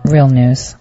Real news.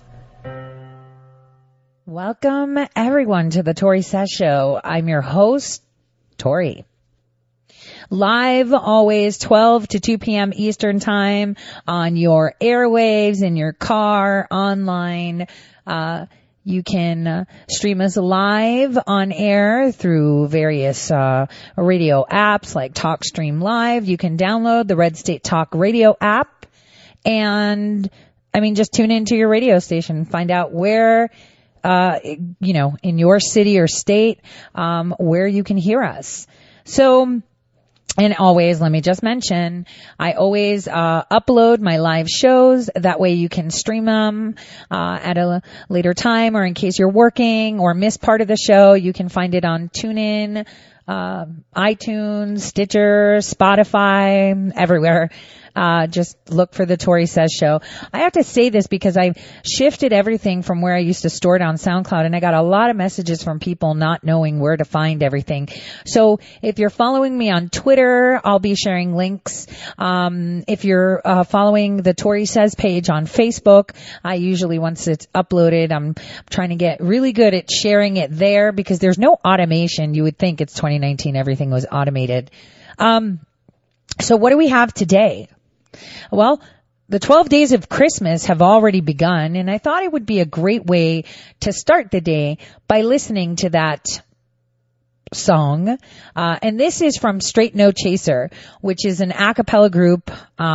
Welcome, everyone, to the Tori Says Show. I'm your host, Tori. Live, always 12 to 2 p.m. Eastern Time on your airwaves, in your car, online. You can stream us live on air through various radio apps like TalkStream Live. You can download the Red State Talk Radio app and, just tune into your radio station. Find out where, in your city or state, where you can hear us. So, and always, let me just mention, I always upload my live shows. That way you can stream them at a later time, or in case you're working or miss part of the show, you can find it on TuneIn, iTunes, Stitcher, Spotify, everywhere. Just look for the Tori Says Show. I have to say this because I've shifted everything from where I used to store it on SoundCloud, and I got a lot of messages from people not knowing where to find everything. So if you're following me on Twitter, I'll be sharing links. If you're following the Tori Says page on Facebook, I usually, once it's uploaded, I'm trying to get really good at sharing it there because there's no automation. You would think it's 2019, everything was automated. So what do we have today? Well, the 12 days of Christmas have already begun, and I thought it would be a great way to start the day by listening to that song. And this is from Straight No Chaser, which is an a cappella group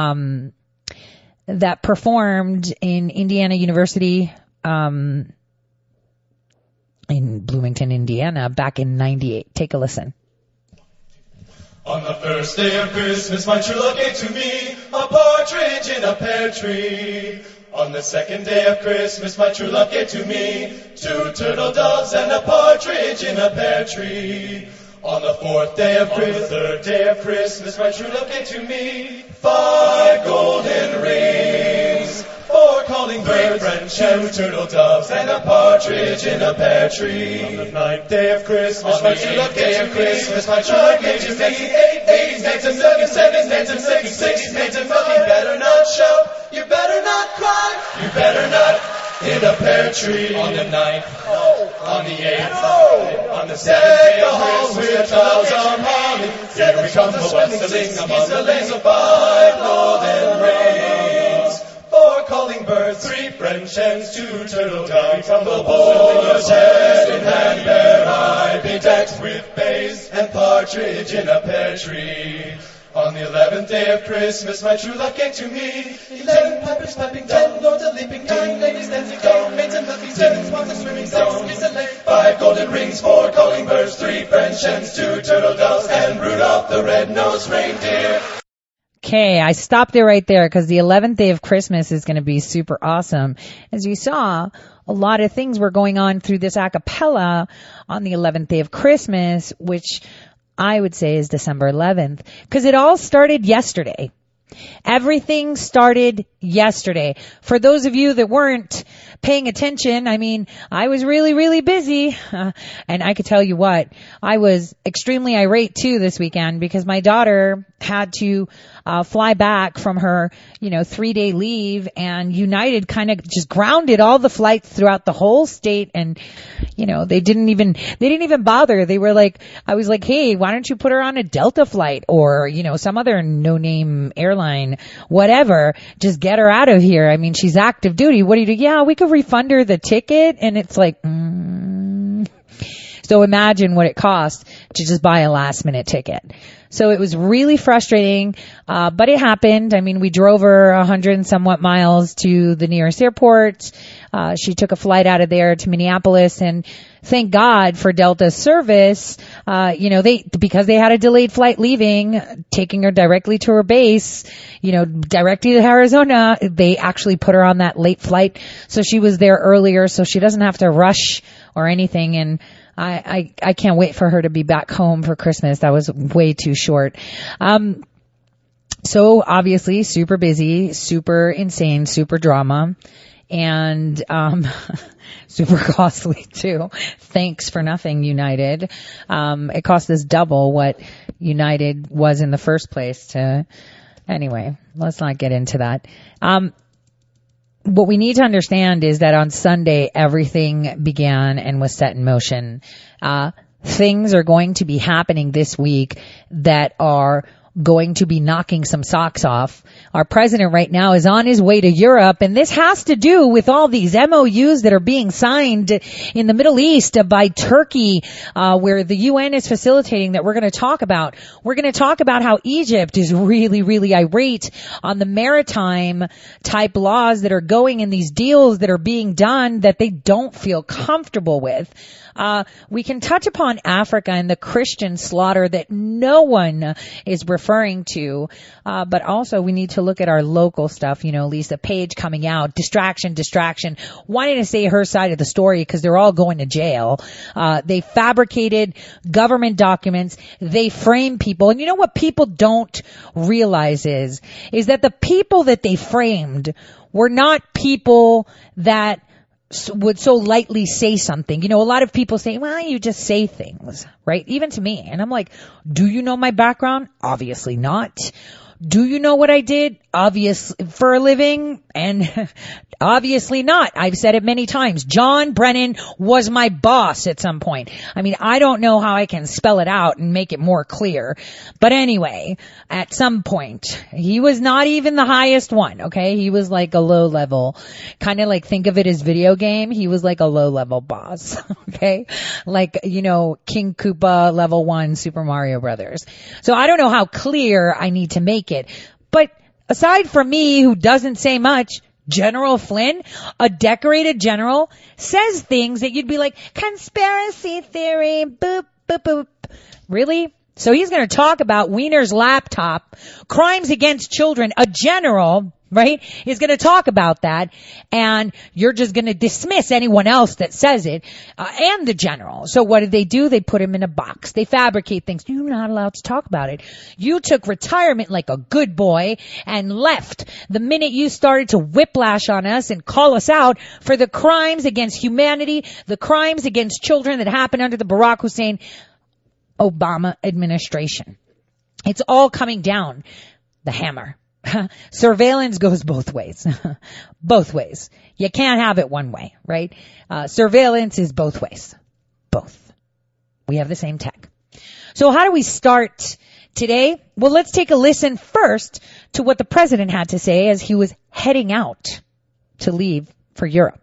that performed in Indiana University in Bloomington, Indiana, back in '98. Take a listen. On the first day of Christmas, my true love gave to me a partridge in a pear tree. On the second day of Christmas, my true love gave to me 2 turtle doves and a partridge in a pear tree. On the fourth day of Christmas, the third day of Christmas, my true love gave to me 5 golden rings, 4 calling birds, 3 French hens, 2 turtle doves, and a partridge in a pear tree. On the ninth day of Christmas, my true love gave to me, my true love gave to me 8 babies, 7 names and 6 names and 5. You better not shout, you better not cry, you better not hit a pear tree. On the ninth, on the 8th, on the 7th day of Christmas, with bells on holly, here we come the whistling among the lanes of 5 golden rings, 4 calling birds, 3 French hens, 2 turtle doves, from the bull's head in hand bear I, bedecked with bays and partridge in a pear tree. On the 11th day of Christmas, my true love gave to me 11 pipers piping, 10 lords a leaping, 9 ladies dancing, 8 maids and looking, 7 swans a swimming, 6 geese a laying, 5 golden rings, 4 calling birds, 3 French hens, 2 turtle doves, and Rudolph the red-nosed reindeer. Okay, I stopped it right there because the 11th day of Christmas is going to be super awesome. As you saw, a lot of things were going on through this a cappella on the 11th day of Christmas, which I would say is December 11th, because it all started yesterday. Everything started yesterday. For those of you that weren't paying attention, I was really, really busy. And I could tell you what, I was extremely irate too this weekend because my daughter had to fly back from her, 3-day leave, and United kind of just grounded all the flights throughout the whole state. And, they didn't even bother. They were like, I was like, hey, why don't you put her on a Delta flight or, some other no-name airline, whatever, just get her out of here. She's active duty. What do you do? Yeah, we could refund her the ticket. And it's like, So imagine what it cost to just buy a last minute ticket. So it was really frustrating, but it happened. We drove her 100 and somewhat miles to the nearest airport. She took a flight out of there to Minneapolis, and thank God for Delta's service. Because they had a delayed flight leaving, taking her directly to her base, directly to Arizona, they actually put her on that late flight. So she was there earlier, so she doesn't have to rush or anything. And I can't wait for her to be back home for Christmas. That was way too short. So obviously super busy, super insane, super drama, and super costly too. Thanks for nothing, United. It cost us double what United was in the first place. Anyway, let's not get into that. what we need to understand is that on Sunday, everything began and was set in motion. Things are going to be happening this week that are going to be knocking some socks off. Our president right now is on his way to Europe, and this has to do with all these MOUs that are being signed in the Middle East by Turkey, where the UN is facilitating, that we're going to talk about. We're going to talk about how Egypt is really, really irate on the maritime type laws that are going in these deals that are being done that they don't feel comfortable with. We can touch upon Africa and the Christian slaughter that no one is referring to. But also we need to look at our local stuff. You know, Lisa Page coming out, distraction, wanting to say her side of the story because they're all going to jail. They fabricated government documents. They frame people. And you know what people don't realize is that the people that they framed were not people that would so lightly say something. You know, a lot of people say, well, you just say things, right? Even to me. And I'm like, do you know my background? Obviously not. Do you know what I did? Obviously, for a living? And obviously not. I've said it many times. John Brennan was my boss at some point. I mean, I don't know how I can spell it out and make it more clear. But anyway, at some point, he was not even the highest one, okay? He was like a low level, kind of like think of it as video game. He was like a low level boss, okay? Like, you know, King Koopa level 1 Super Mario Brothers. So I don't know how clear I need to make it. But aside from me, who doesn't say much, General Flynn, a decorated general, says things that you'd be like, conspiracy theory, boop, boop, boop. Really? So he's going to talk about Wiener's laptop, crimes against children. A general, right, is going to talk about that, and you're just going to dismiss anyone else that says it, and the general. So what do? They put him in a box. They fabricate things. You're not allowed to talk about it. You took retirement like a good boy and left the minute you started to whiplash on us and call us out for the crimes against humanity, the crimes against children that happened under the Barack Hussein Obama administration. It's all coming down the hammer. Surveillance goes both ways. Both ways. You can't have it one way, right? Surveillance is both ways. Both. We have the same tech. So how do we start today? Well, let's take a listen first to what the president had to say as he was heading out to leave for Europe.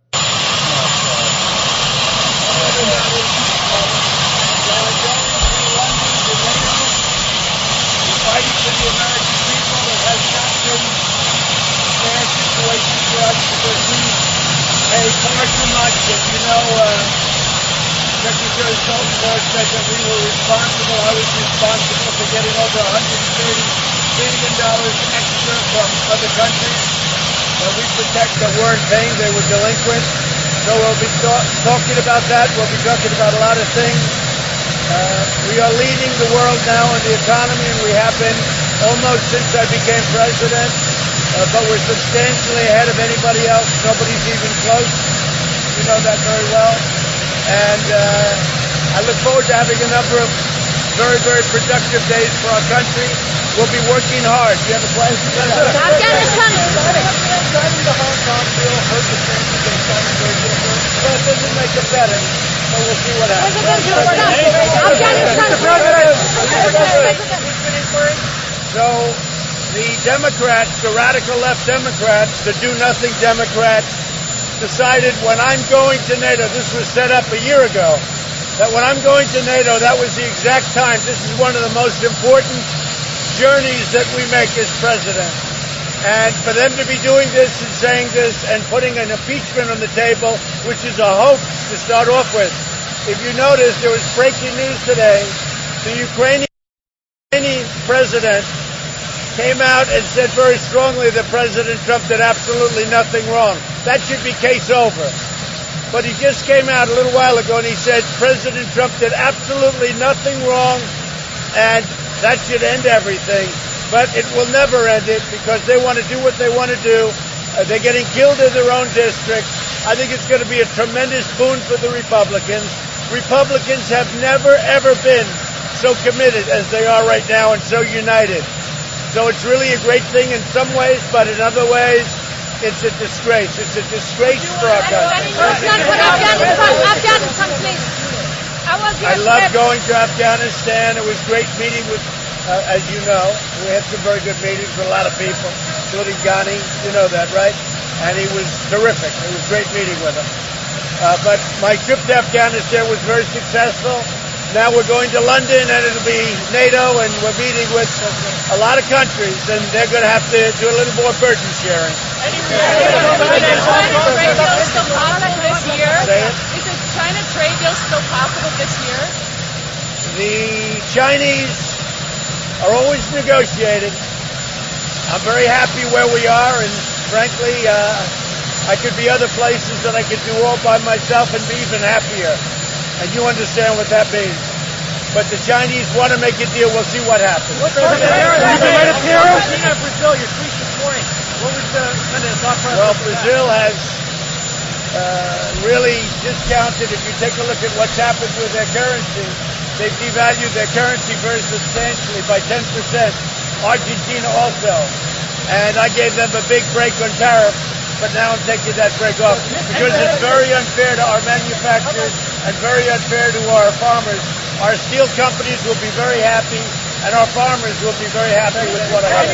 Fighting for the American people. It has not been a fair situation for us because we paid far too much. And you know, Secretary Stoltenberg said that we were responsible. I was responsible for getting over $130 billion extra from other countries that we protect that weren't paying. They were delinquent. So we'll be talking about that. We'll be talking about a lot of things. We are leading the world now in the economy, and we have been almost since I became president, but we're substantially ahead of anybody else. Nobody's even close. You know that very well. And I look forward to having a number of very, very productive days for our country. We'll be working hard. Do you have a question? Afghanistan. Signing the Hong Kong deal hurt the chances of signing very different, but it doesn't make it better. So we'll see what happens. So the Democrats, the radical left Democrats, the do-nothing Democrats, decided when I'm going to NATO, this was set up a year ago, that when I'm going to NATO, that was the exact time. This is one of the most important journeys that we make as president. And for them to be doing this and saying this and putting an impeachment on the table, which is a hoax to start off with. If you notice, there was breaking news today. The Ukrainian president came out and said very strongly that President Trump did absolutely nothing wrong. That should be case over. But he just came out a little while ago and he said President Trump did absolutely nothing wrong and that should end everything. But it will never end it because they want to do what they want to do. They're getting killed in their own districts. I think it's going to be a tremendous boon for the Republicans. Republicans have never, ever been so committed as they are right now and so united. So it's really a great thing in some ways, but in other ways, It's a disgrace. It's a disgrace for our country. Afghanistan, please. I love going to Afghanistan. It was great meeting with, as you know, we had some very good meetings with a lot of people, including Ghani. You know that, right? And he was terrific. It was great meeting with him. But my trip to Afghanistan was very successful. Now we're going to London, and it'll be NATO, and we're meeting with a lot of countries, and they're going to have to do a little more burden sharing. Is China trade deal still possible this year? Is the China trade deal still possible this year? The Chinese are always negotiating. I'm very happy where we are, and frankly, I could be other places that I could do all by myself and be even happier. And you understand what that means. But the Chinese want to make a deal. We'll see what happens. Brazil, your tweet this morning. What was the kind of thought process? Well, Brazil has really discounted. If you take a look at what's happened with their currency, they've devalued their currency very substantially by 10%. Argentina also. And I gave them a big break on tariffs. But now I'm taking that break off because it's very unfair to our manufacturers and very unfair to our farmers. Our steel companies will be very happy, and our farmers will be very happy with what happens.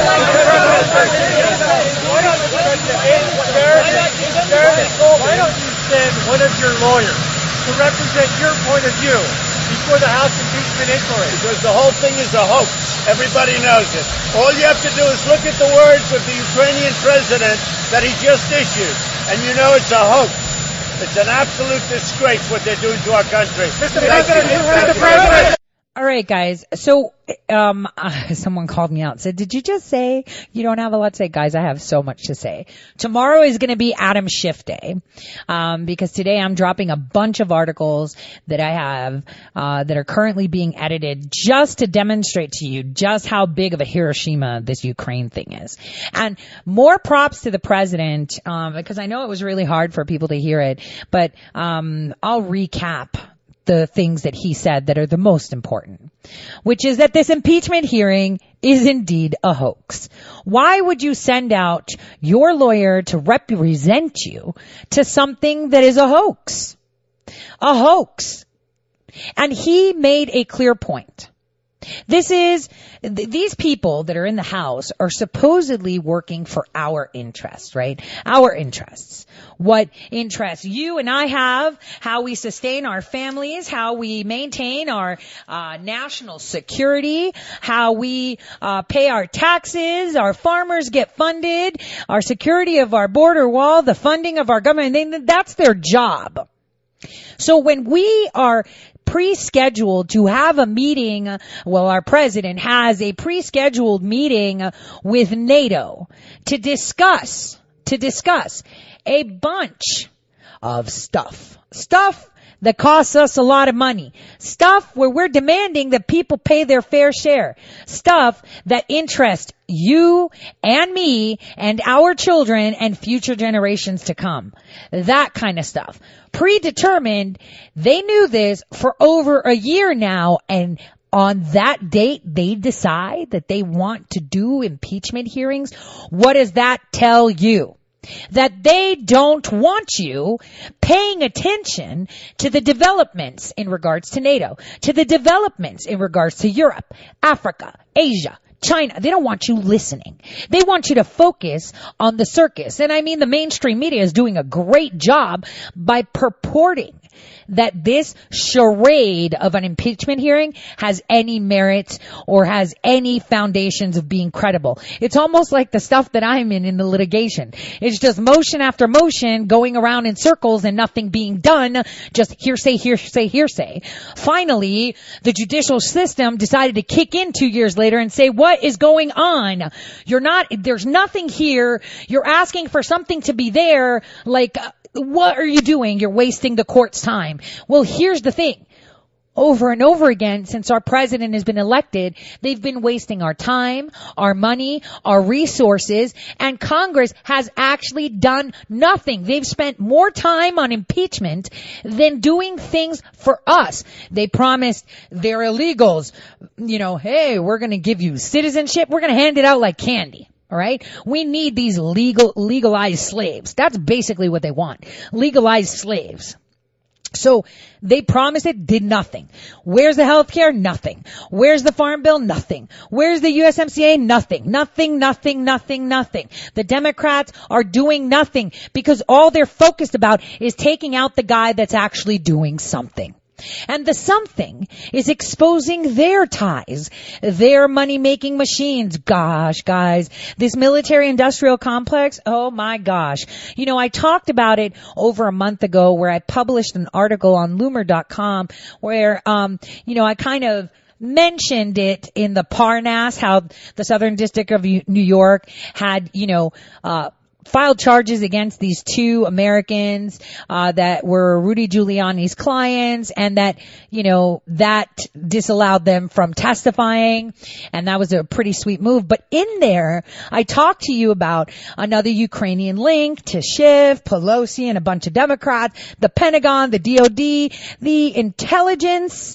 Why don't you send one of your lawyers to represent your point of view before the House impeachment inquiry? Because the whole thing is a hoax. Everybody knows it. All you have to do is look at the words of the Ukrainian president that he just issued, and you know it's a hoax. It's an absolute disgrace what they're doing to our country. Mr. President. All right, guys. So, someone called me out and said, did you just say you don't have a lot to say? Guys, I have so much to say. Tomorrow is going to be Adam Schiff Day, because today I'm dropping a bunch of articles that I have, that are currently being edited just to demonstrate to you just how big of a Hiroshima this Ukraine thing is. And more props to the president, because I know it was really hard for people to hear it, but, I'll recap the things that he said that are the most important, which is that this impeachment hearing is indeed a hoax. Why would you send out your lawyer to represent you to something that is a hoax? A hoax. And he made a clear point. These people that are in the House are supposedly working for our interests, right? Our interests. What interests you and I have, how we sustain our families, how we maintain our national security, how we pay our taxes, our farmers get funded, our security of our border wall, the funding of our government. That's their job. So when we are pre-scheduled to have a meeting, well, our president has a pre-scheduled meeting with NATO to discuss a bunch of stuff that costs us a lot of money, stuff where we're demanding that people pay their fair share, stuff that interests you and me and our children and future generations to come. That kind of stuff. Predetermined. They knew this for over a year now, and on that date, they decide that they want to do impeachment hearings. What does that tell you? That they don't want you paying attention to the developments in regards to NATO, to the developments in regards to Europe, Africa, Asia, China. They don't want you listening. They want you to focus on the circus. And I mean, the mainstream media is doing a great job by purporting that this charade of an impeachment hearing has any merit or has any foundations of being credible. It's almost like the stuff that I'm in the litigation. It's just motion after motion going around in circles and nothing being done, just hearsay, hearsay, hearsay. Finally, the judicial system decided to kick in 2 years later and say, what is going on? There's nothing here. You're asking for something to be there, like, what are you doing? You're wasting the court's time. Well, here's the thing. Over and over again, since our president has been elected, they've been wasting our time, our money, our resources, and Congress has actually done nothing. They've spent more time on impeachment than doing things for us. They promised their illegals, hey, we're going to give you citizenship. We're going to hand it out like candy. All right. We need these legalized slaves. That's basically what they want. Legalized slaves. So they promised it, did nothing. Where's the health care? Nothing. Where's the farm bill? Nothing. Where's the USMCA? Nothing. Nothing. The Democrats are doing nothing because all they're focused about is taking out the guy that's actually doing something. And the something is exposing their ties, their money-making machines. Gosh, guys, this military-industrial complex, oh my gosh. You know, I talked about it over a month ago where I published an article on Loomer.com where, I kind of mentioned it in the Parnas, how the Southern District of New York had, filed charges against these two Americans that were Rudy Giuliani's clients, and that that disallowed them from testifying, and that was a pretty sweet move. But in there, I talked to you about another Ukrainian link to Schiff, Pelosi, and a bunch of Democrats, the Pentagon, the DOD, the intelligence,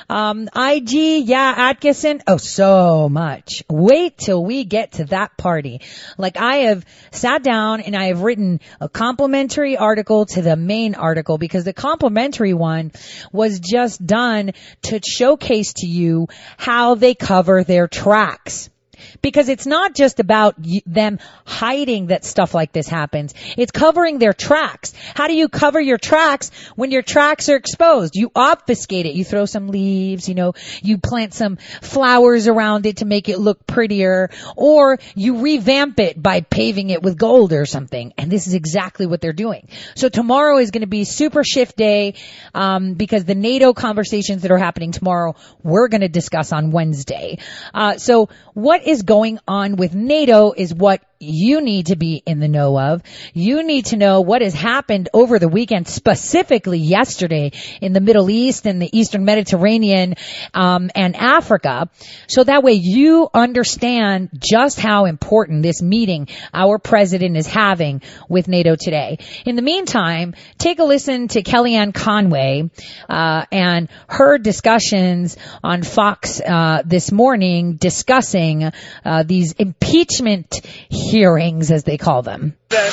IG, Atkinson. Oh, so much. Wait till we get to that party. Like, I have sat down and I have written a complimentary article to the main article, because the complimentary one was just done to showcase to you how they cover their tracks. Because it's not just about them hiding that stuff like this happens. It's covering their tracks. How do you cover your tracks when your tracks are exposed? You obfuscate it. You throw some leaves, you plant some flowers around it to make it look prettier, or you revamp it by paving it with gold or something. And this is exactly what they're doing. So tomorrow is going to be super shift day, because the NATO conversations that are happening tomorrow, we're going to discuss on Wednesday. So what is going on with NATO is what you need to be in the know of. You need to know what has happened over the weekend, specifically yesterday in the Middle East and the Eastern Mediterranean, and Africa. So that way you understand just how important this meeting our president is having with NATO today. In the meantime, take a listen to Kellyanne Conway, and her discussions on Fox, this morning, discussing, these impeachment hearings, as they call them.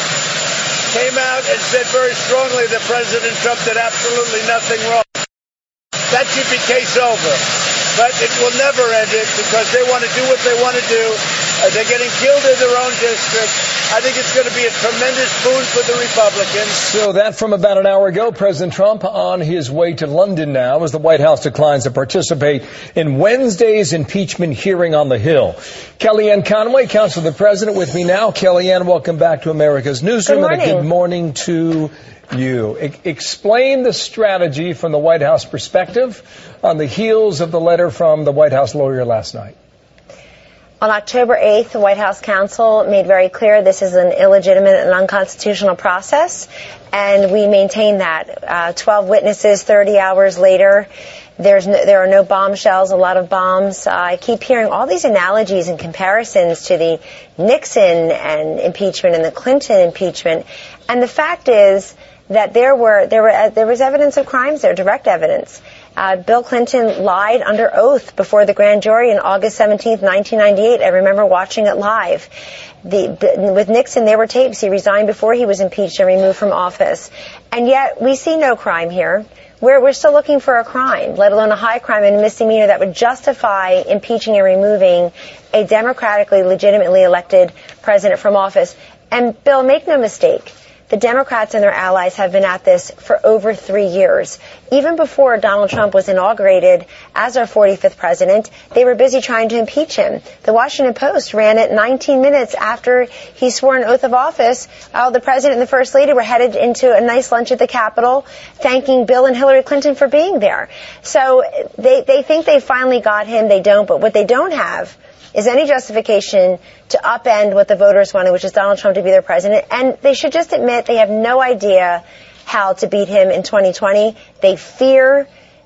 Came out and said very strongly that President Trump did absolutely nothing wrong. That should be case over. But it will never end it, because they want to do what they want to do. They're getting killed in their own district. I think it's going to be a tremendous boon for the Republicans. So that from about an hour ago, President Trump on his way to London now as the White House declines to participate in Wednesday's impeachment hearing on the Hill. Kellyanne Conway, counsel of the president, with me now. Kellyanne, welcome back to America's Newsroom. Good morning. And a good morning to you. Explain the strategy from the White House perspective on the heels of the letter from the White House lawyer last night. On October 8th, the White House counsel made very clear this is an illegitimate and unconstitutional process, and we maintain that. 12 witnesses, 30 hours later, there are no bombshells, a lot of bombs. I keep hearing all these analogies and comparisons to the Nixon and impeachment and the Clinton impeachment, and the fact is that there was evidence of crimes there, direct evidence. Bill Clinton lied under oath before the grand jury on August 17th, 1998. I remember watching it live. With Nixon, there were tapes. He resigned before he was impeached and removed from office. And yet, we see no crime here. We're still looking for a crime, let alone a high crime and a misdemeanor that would justify impeaching and removing a democratically, legitimately elected president from office. And Bill, make no mistake, the Democrats and their allies have been at this for over 3 years. Even before Donald Trump was inaugurated as our 45th president, they were busy trying to impeach him. The Washington Post ran it 19 minutes after he swore an oath of office. The president and the first lady were headed into a nice lunch at the Capitol, thanking Bill and Hillary Clinton for being there. So they think they finally got him. They don't. But what they don't have is any justification to upend what the voters wanted, which is Donald Trump to be their president. And they should just admit they have no idea how to beat him in 2020. They fear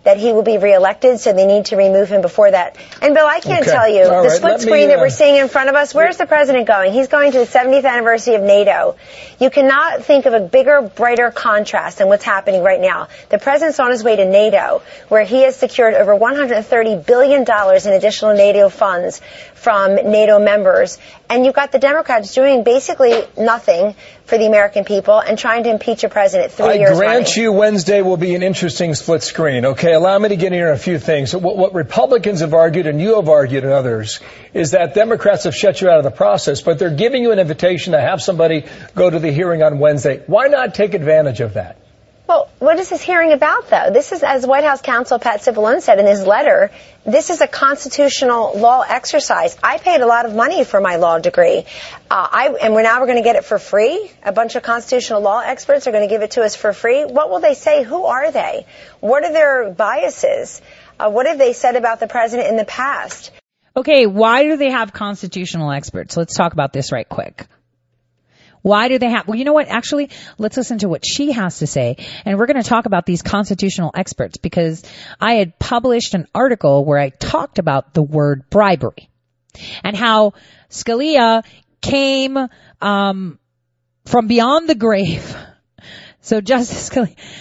that he will be reelected, so they need to remove him before that. And Bill, I can't tell you, the split screen that we're seeing in front of us, where's the president going? He's going to the 70th anniversary of NATO. You cannot think of a bigger, brighter contrast than what's happening right now. The president's on his way to NATO, where he has secured over $130 billion in additional NATO funds from NATO members. And you've got the Democrats doing basically nothing for the American people and trying to impeach a president 3 years running. I grant you Wednesday will be an interesting split screen. Okay, allow me to get in here a few things. What Republicans have argued, and you have argued and others, is that Democrats have shut you out of the process, but they're giving you an invitation to have somebody go to the hearing on Wednesday. Why not take advantage of that? Well, what is this hearing about, though? This is, as White House counsel Pat Cipollone said in his letter, this is a constitutional law exercise. I paid a lot of money for my law degree, and we're going to get it for free. A bunch of constitutional law experts are going to give it to us for free. What will they say? Who are they? What are their biases? What have they said about the president in the past? Okay, why do they have constitutional experts? Let's talk about this right quick. Why do they have, well, you know what? Actually, let's listen to what she has to say. And we're going to talk about these constitutional experts because I had published an article where I talked about the word bribery and how Scalia came, from beyond the grave. So Justice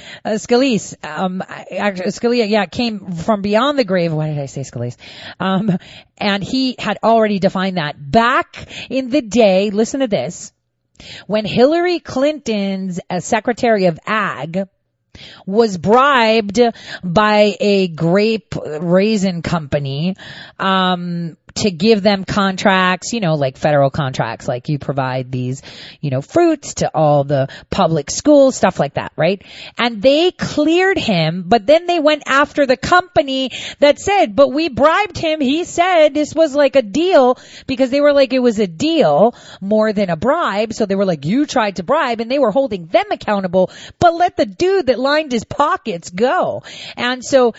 Scalia came from beyond the grave. Why did I say Scalise? And he had already defined that back in the day. Listen to this. When Hillary Clinton's Secretary of Ag was bribed by a grape raisin company, to give them contracts, like federal contracts, like you provide these, fruits to all the public schools, stuff like that, right? And they cleared him, but then they went after the company that said, but we bribed him. He said this was like a deal because they were like, it was a deal more than a bribe. So they were like, you tried to bribe, and they were holding them accountable, but let the dude that lined his pockets go. And so,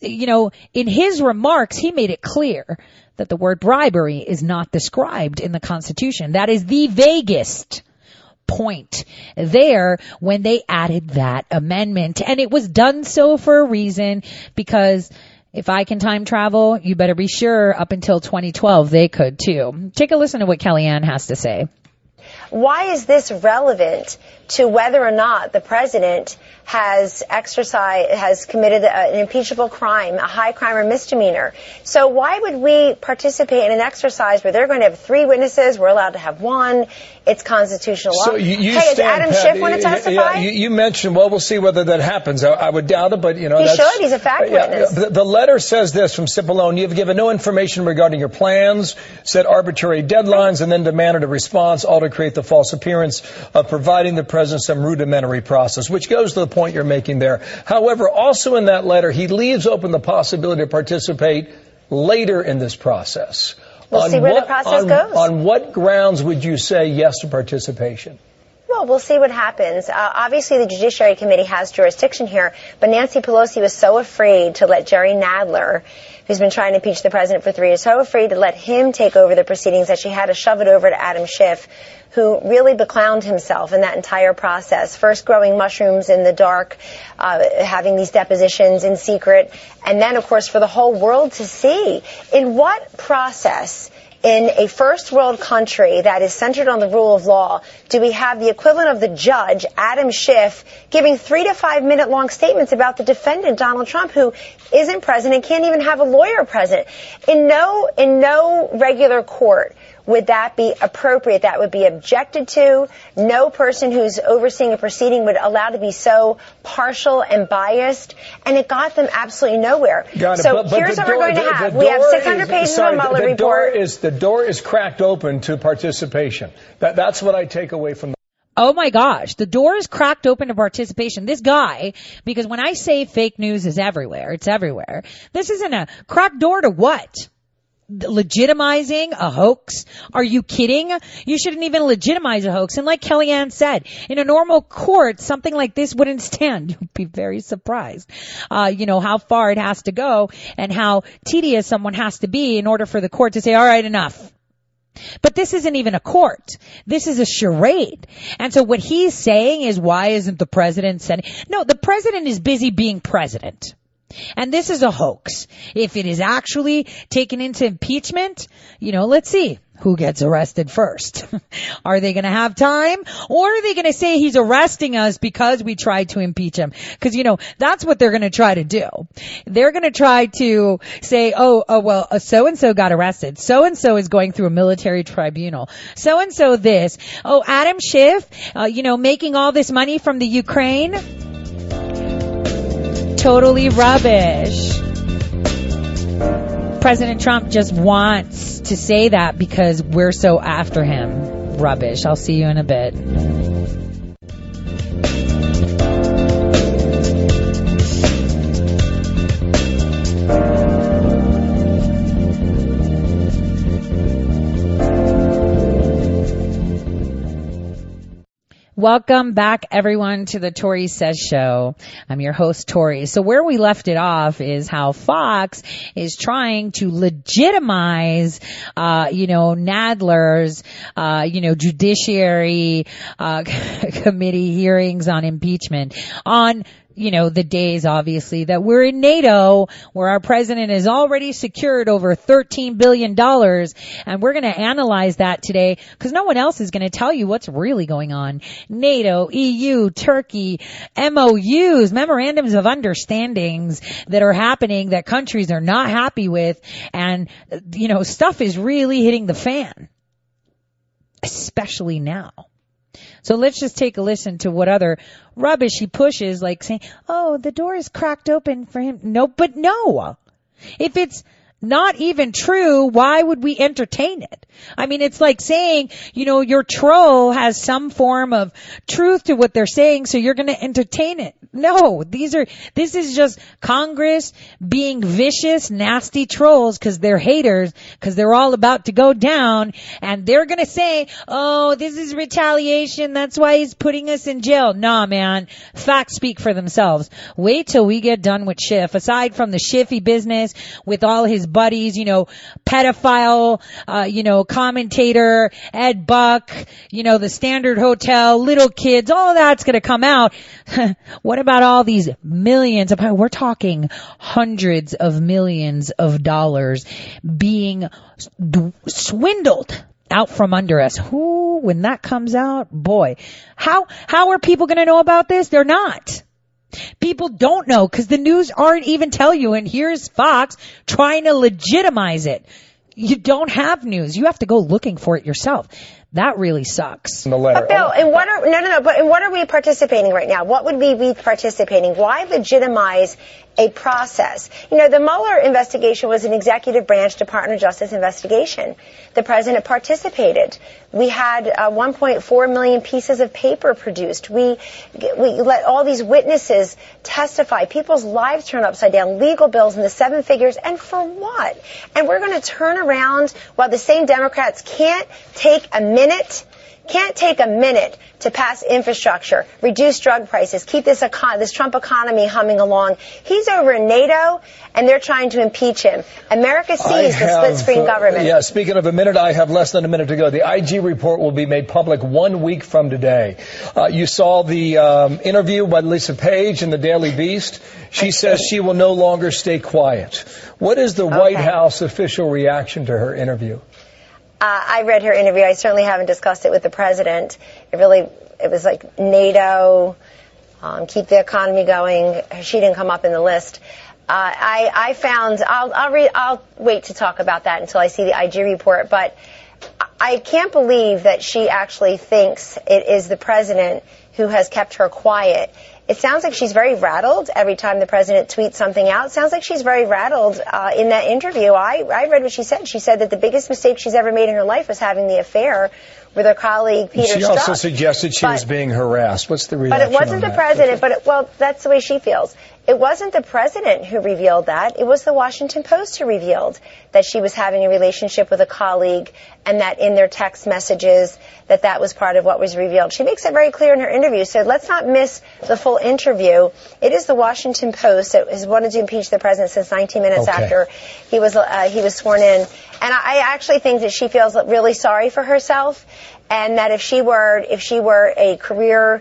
in his remarks, he made it clear that the word bribery is not described in the Constitution. That is the vaguest point there when they added that amendment. And it was done so for a reason, because if I can time travel, you better be sure up until 2012 they could too. Take a listen to what Kellyanne has to say. Why is this relevant to whether or not the president has committed an impeachable crime, a high crime or misdemeanor? So why would we participate in an exercise where they're going to have 3 witnesses, we're allowed to have 1, it's constitutional law? So is Adam Schiff want to testify? You mentioned, we'll see whether that happens. I would doubt it, but he should. He's a fact witness. The letter says this from Cipollone: you've given no information regarding your plans, set arbitrary deadlines, and then demanded a response, all to create the false appearance of providing the president some rudimentary process, which goes to the point you're making there. However, also in that letter, he leaves open the possibility to participate later in this process. We'll see where the process goes. On what grounds would you say yes to participation? Well, we'll see what happens. Obviously, the Judiciary Committee has jurisdiction here, but Nancy Pelosi was so afraid to let Jerry Nadler, who's been trying to impeach the president for 3 years, so afraid to let him take over the proceedings that she had to shove it over to Adam Schiff, who really beclowned himself in that entire process. First growing mushrooms in the dark, having these depositions in secret, and then, of course, for the whole world to see. In what process in a first world country that is centered on the rule of law do we have the equivalent of the judge, Adam Schiff, giving 3 to 5 minute long statements about the defendant, Donald Trump, who isn't president, can't even have a lawyer present? In no regular court would that be appropriate. That would be objected to. No person who's overseeing a proceeding would allow to be so partial and biased. And it got them absolutely nowhere. So here's what we're going to have. We have 600 pages of a Mueller report. The door is cracked open to participation. That's what I take away from Oh my gosh, the door is cracked open to participation. This guy, because when I say fake news is everywhere, it's everywhere. This isn't a cracked door to what? Legitimizing a hoax? Are you kidding? You shouldn't even legitimize a hoax. And like Kellyanne said, in a normal court, something like this wouldn't stand. You'd be very surprised, how far it has to go and how tedious someone has to be in order for the court to say, all right, enough. But this isn't even a court. This is a charade. And so what he's saying is, why isn't the president sending? No, the president is busy being president. And this is a hoax. If it is actually taken into impeachment, let's see who gets arrested first. Are they going to have time? Or are they going to say he's arresting us because we tried to impeach him? Because, that's what they're going to try to do. They're going to try to say, well, so-and-so got arrested. So-and-so is going through a military tribunal. So-and-so this. Oh, Adam Schiff, making all this money from the Ukraine. Totally rubbish. President Trump just wants to say that because we're so after him. Rubbish. I'll see you in a bit. Welcome back, everyone, to the Tori Says Show. I'm your host, Tori. So where we left it off is how Fox is trying to legitimize, Nadler's, judiciary, committee hearings on impeachment on the days, obviously, that we're in NATO, where our president has already secured over $13 billion. And we're going to analyze that today because no one else is going to tell you what's really going on. NATO, EU, Turkey, MOUs, memorandums of understandings that are happening that countries are not happy with. And, stuff is really hitting the fan, especially now. So let's just take a listen to what other rubbish he pushes, like saying, oh, the door is cracked open for him. No. If it's not even true, why would we entertain it? I mean, it's like saying, your troll has some form of truth to what they're saying, so you're going to entertain it. No, this is just Congress being vicious, nasty trolls because they're haters, because they're all about to go down, and they're going to say, oh, this is retaliation, that's why he's putting us in jail. Nah, man, facts speak for themselves. Wait till we get done with Schiff. Aside from the Schiffy business with all his buddies, pedophile, commentator, Ed Buck, the Standard Hotel, little kids, all that's going to come out. What about all these millions of, we're talking hundreds of millions of dollars being swindled out from under us? When that comes out, boy, how are people going to know about this? They're not. People don't know because the news aren't even tell you. And here's Fox trying to legitimize it. You don't have news. You have to go looking for it yourself. That really sucks. But Bill, in what are we participating right now? What would we be participating? Why legitimize a process? The Mueller investigation was an executive branch Department of Justice investigation. The president participated. We had 1.4 million pieces of paper produced. We let all these witnesses testify. People's lives turn upside down. Legal bills in the seven figures. And for what? And we're going to turn around while the same Democrats can't take a minute to pass infrastructure, reduce drug prices, keep this Trump economy humming along. He's over in NATO, and they're trying to impeach him. America sees the split-screen government. Speaking of a minute, I have less than a minute to go. The IG report will be made public 1 week from today. You saw the interview by Lisa Page in the Daily Beast. She says she will no longer stay quiet. What is the White House official reaction to her interview? I read her interview. I certainly haven't discussed it with the president. It was like NATO, keep the economy going. She didn't come up in the list. I'll wait to talk about that until I see the IG report, but I can't believe that she actually thinks it is the president who has kept her quiet. It sounds like she's very rattled every time the president tweets something out. It sounds like she's very rattled in that interview. I read what she said. She said that the biggest mistake she's ever made in her life was having the affair with her colleague Peter Strzok. She also suggested she was being harassed. What's the reaction? But it wasn't the president. That's the way she feels. It wasn't the president who revealed that. It was the Washington Post who revealed that she was having a relationship with a colleague, and that in their text messages that was part of what was revealed. She makes it very clear in her interview. So let's not miss the full interview. It is the Washington Post that has wanted to impeach the president since 19 minutes after he was sworn in. And I actually think that she feels really sorry for herself, and that if she were a career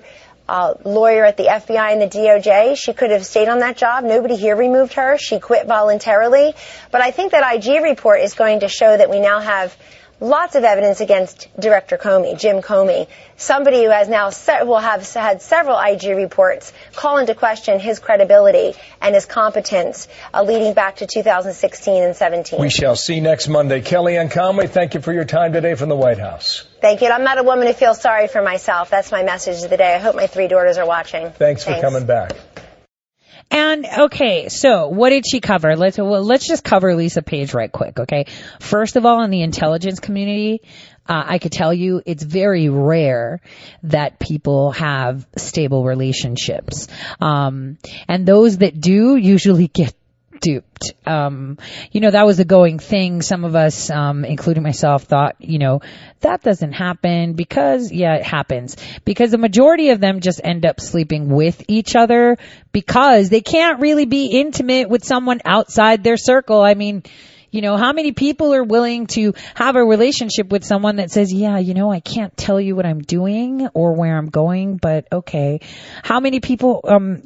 lawyer at the FBI and the DOJ. She could have stayed on that job. Nobody here removed her. She quit voluntarily. But I think that IG report is going to show that we now have lots of evidence against Director Comey, Jim Comey, somebody who has now will have had several IG reports call into question his credibility and his competence leading back to 2016 and 17. We shall see next Monday. Kellyanne Conway, thank you for your time today from the White House. Thank you. And I'm not a woman who feels sorry for myself. That's my message of the day. I hope my 3 daughters are watching. Thanks for coming back. And okay, so what did she cover? Let's just cover Lisa Page right quick, okay? First of all, in the intelligence community, I could tell you it's very rare that people have stable relationships. And those that do usually get duped. That was a going thing. Some of us, including myself, thought, that doesn't happen because, it happens. Because the majority of them just end up sleeping with each other because they can't really be intimate with someone outside their circle. I mean, how many people are willing to have a relationship with someone that says, I can't tell you what I'm doing or where I'm going, but okay. How many people,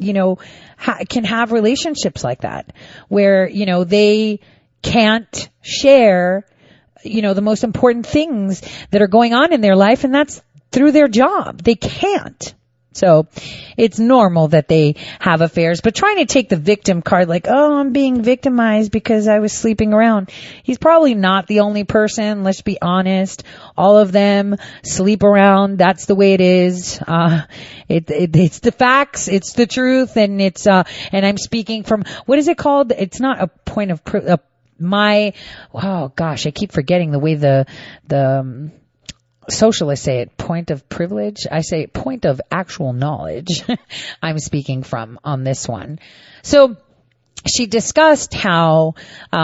can have relationships like that where, they can't share, the most important things that are going on in their life, and that's through their job. They can't. So it's normal that they have affairs, but trying to take the victim card like, I'm being victimized because I was sleeping around. He's probably not the only person. Let's be honest. All of them sleep around. That's the way it is. It's the facts. It's the truth. And and I'm speaking from, what is it called? It's not a point of, I keep forgetting the way the socialists say it, point of privilege. I say point of actual knowledge. I'm speaking from on this one. So she discussed how,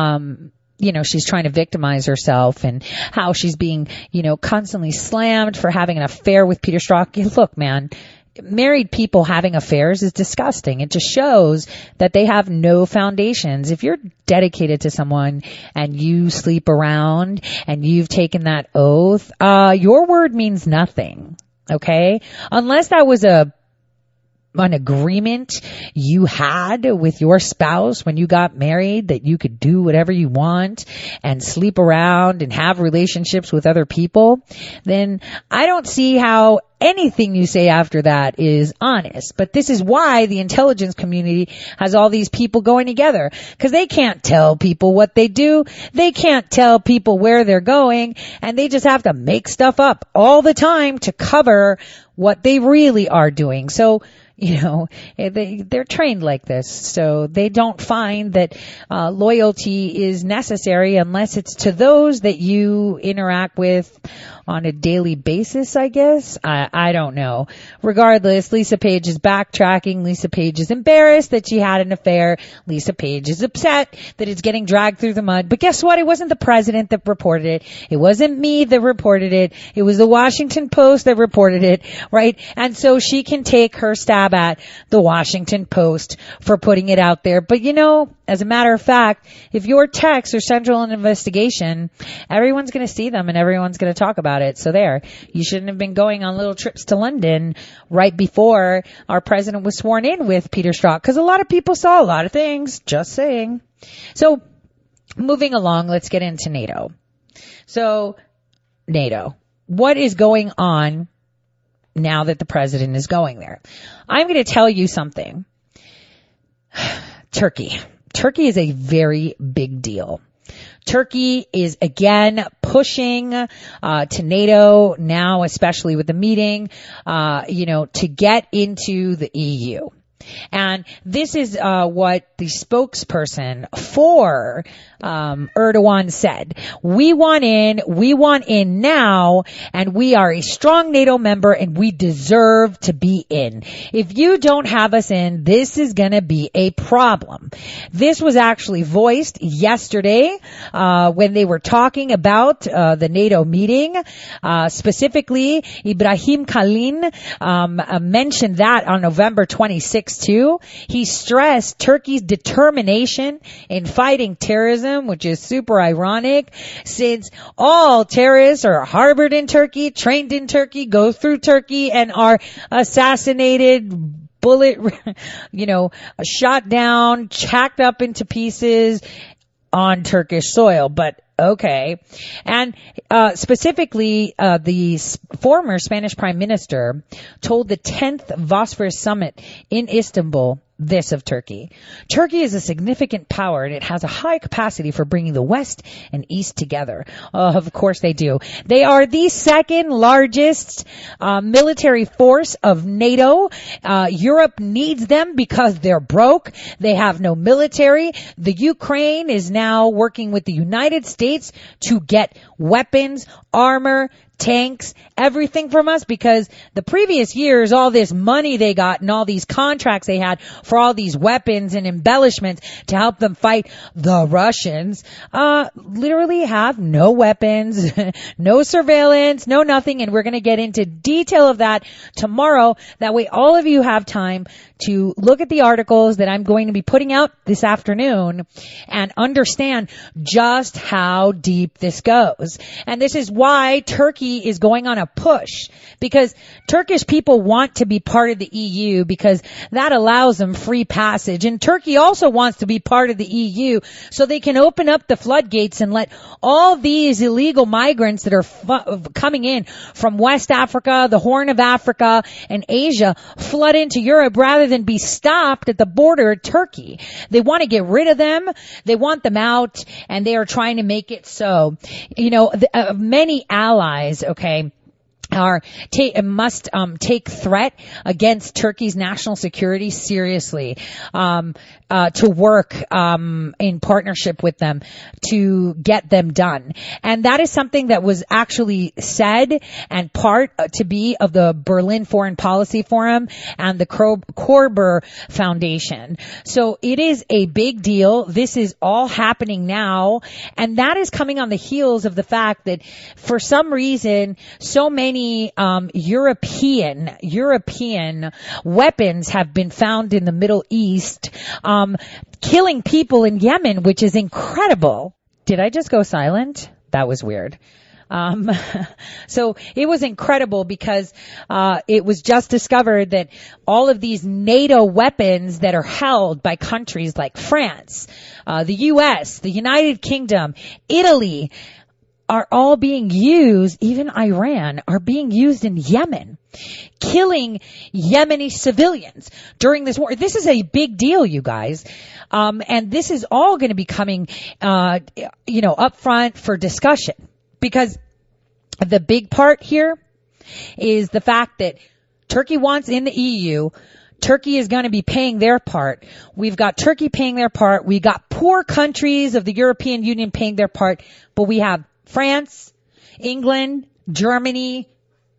she's trying to victimize herself and how she's being, constantly slammed for having an affair with Peter Strzok. Look, man, married people having affairs is disgusting. It just shows that they have no foundations. If you're dedicated to someone and you sleep around and you've taken that oath, your word means nothing. Okay? Unless that was an agreement you had with your spouse when you got married that you could do whatever you want and sleep around and have relationships with other people, then I don't see how anything you say after that is honest. But this is why the intelligence community has all these people going together, because they can't tell people what they do. They can't tell people where they're going, and they just have to make stuff up all the time to cover what they really are doing. So, they're trained like this. So they don't find that loyalty is necessary unless it's to those that you interact with on a daily basis, I guess. I don't know. Regardless, Lisa Page is backtracking. Lisa Page is embarrassed that she had an affair. Lisa Page is upset that it's getting dragged through the mud. But guess what? It wasn't the president that reported it. It wasn't me that reported it. It was the Washington Post that reported it, right? And so she can take her stab at the Washington Post for putting it out there. But as a matter of fact, if your texts are central in an investigation, everyone's going to see them and everyone's going to talk about it. So there, you shouldn't have been going on little trips to London right before our president was sworn in with Peter Strzok, because a lot of people saw a lot of things. Just saying. So moving along, let's get into NATO. So NATO, what is going on now that the president is going there? I'm going to tell you something. Turkey is a very big deal. Turkey is again pushing to NATO now, especially with the meeting, to get into the EU. And this is what the spokesperson for Erdogan said. We want in now, and we are a strong NATO member, and we deserve to be in. If you don't have us in, this is going to be a problem. This was actually voiced yesterday when they were talking about the NATO meeting. Specifically, Ibrahim Kalin mentioned that on November 26th too. He stressed Turkey's determination in fighting terrorism terrorism, which is super ironic since all terrorists are harbored in Turkey, trained in Turkey, go through Turkey, and are assassinated, bullet, shot down, hacked up into pieces on Turkish soil. But okay. And specifically, the former Spanish Prime Minister told the 10th Bosphorus Summit in Istanbul this of Turkey. Turkey is a significant power, and it has a high capacity for bringing the West and East together. Of course they do. They are the second largest military force of NATO. Europe needs them because they're broke. They have no military. The Ukraine is now working with the United States to get weapons, armor, tanks, everything from us, because the previous years, all this money they got and all these contracts they had for all these weapons and embellishments to help them fight the Russians, literally have no weapons, no surveillance, no nothing. And we're going to get into detail of that tomorrow. That way all of you have time to look at the articles that I'm going to be putting out this afternoon and understand just how deep this goes. And this is why Turkey is going on a push, because Turkish people want to be part of the EU because that allows them free passage. And Turkey also wants to be part of the EU so they can open up the floodgates and let all these illegal migrants that are coming in from West Africa, the Horn of Africa, and Asia flood into Europe rather than be stopped at the border of Turkey. They want to get rid of them. They want them out, and they are trying to make it so. Many allies, must take threat against Turkey's national security seriously, to work in partnership with them to get them done. And that is something that was actually said and part to be of the Berlin Foreign Policy Forum and the Korber Foundation. So it is a big deal. This is all happening now, and that is coming on the heels of the fact that for some reason so many European weapons have been found in the Middle East, killing people in Yemen, which is incredible. Did I just go silent? That was weird. So it was incredible because it was just discovered that all of these NATO weapons that are held by countries like France, the US, the United Kingdom, Italy, are all being used, even Iran, are being used in Yemen, killing Yemeni civilians during this war. This is a big deal, you guys. And this is all going to be coming, up front for discussion, because the big part here is the fact that Turkey wants in the EU. Turkey is going to be paying their part. We've got Turkey paying their part. We got poor countries of the European Union paying their part, but we have France, England, Germany,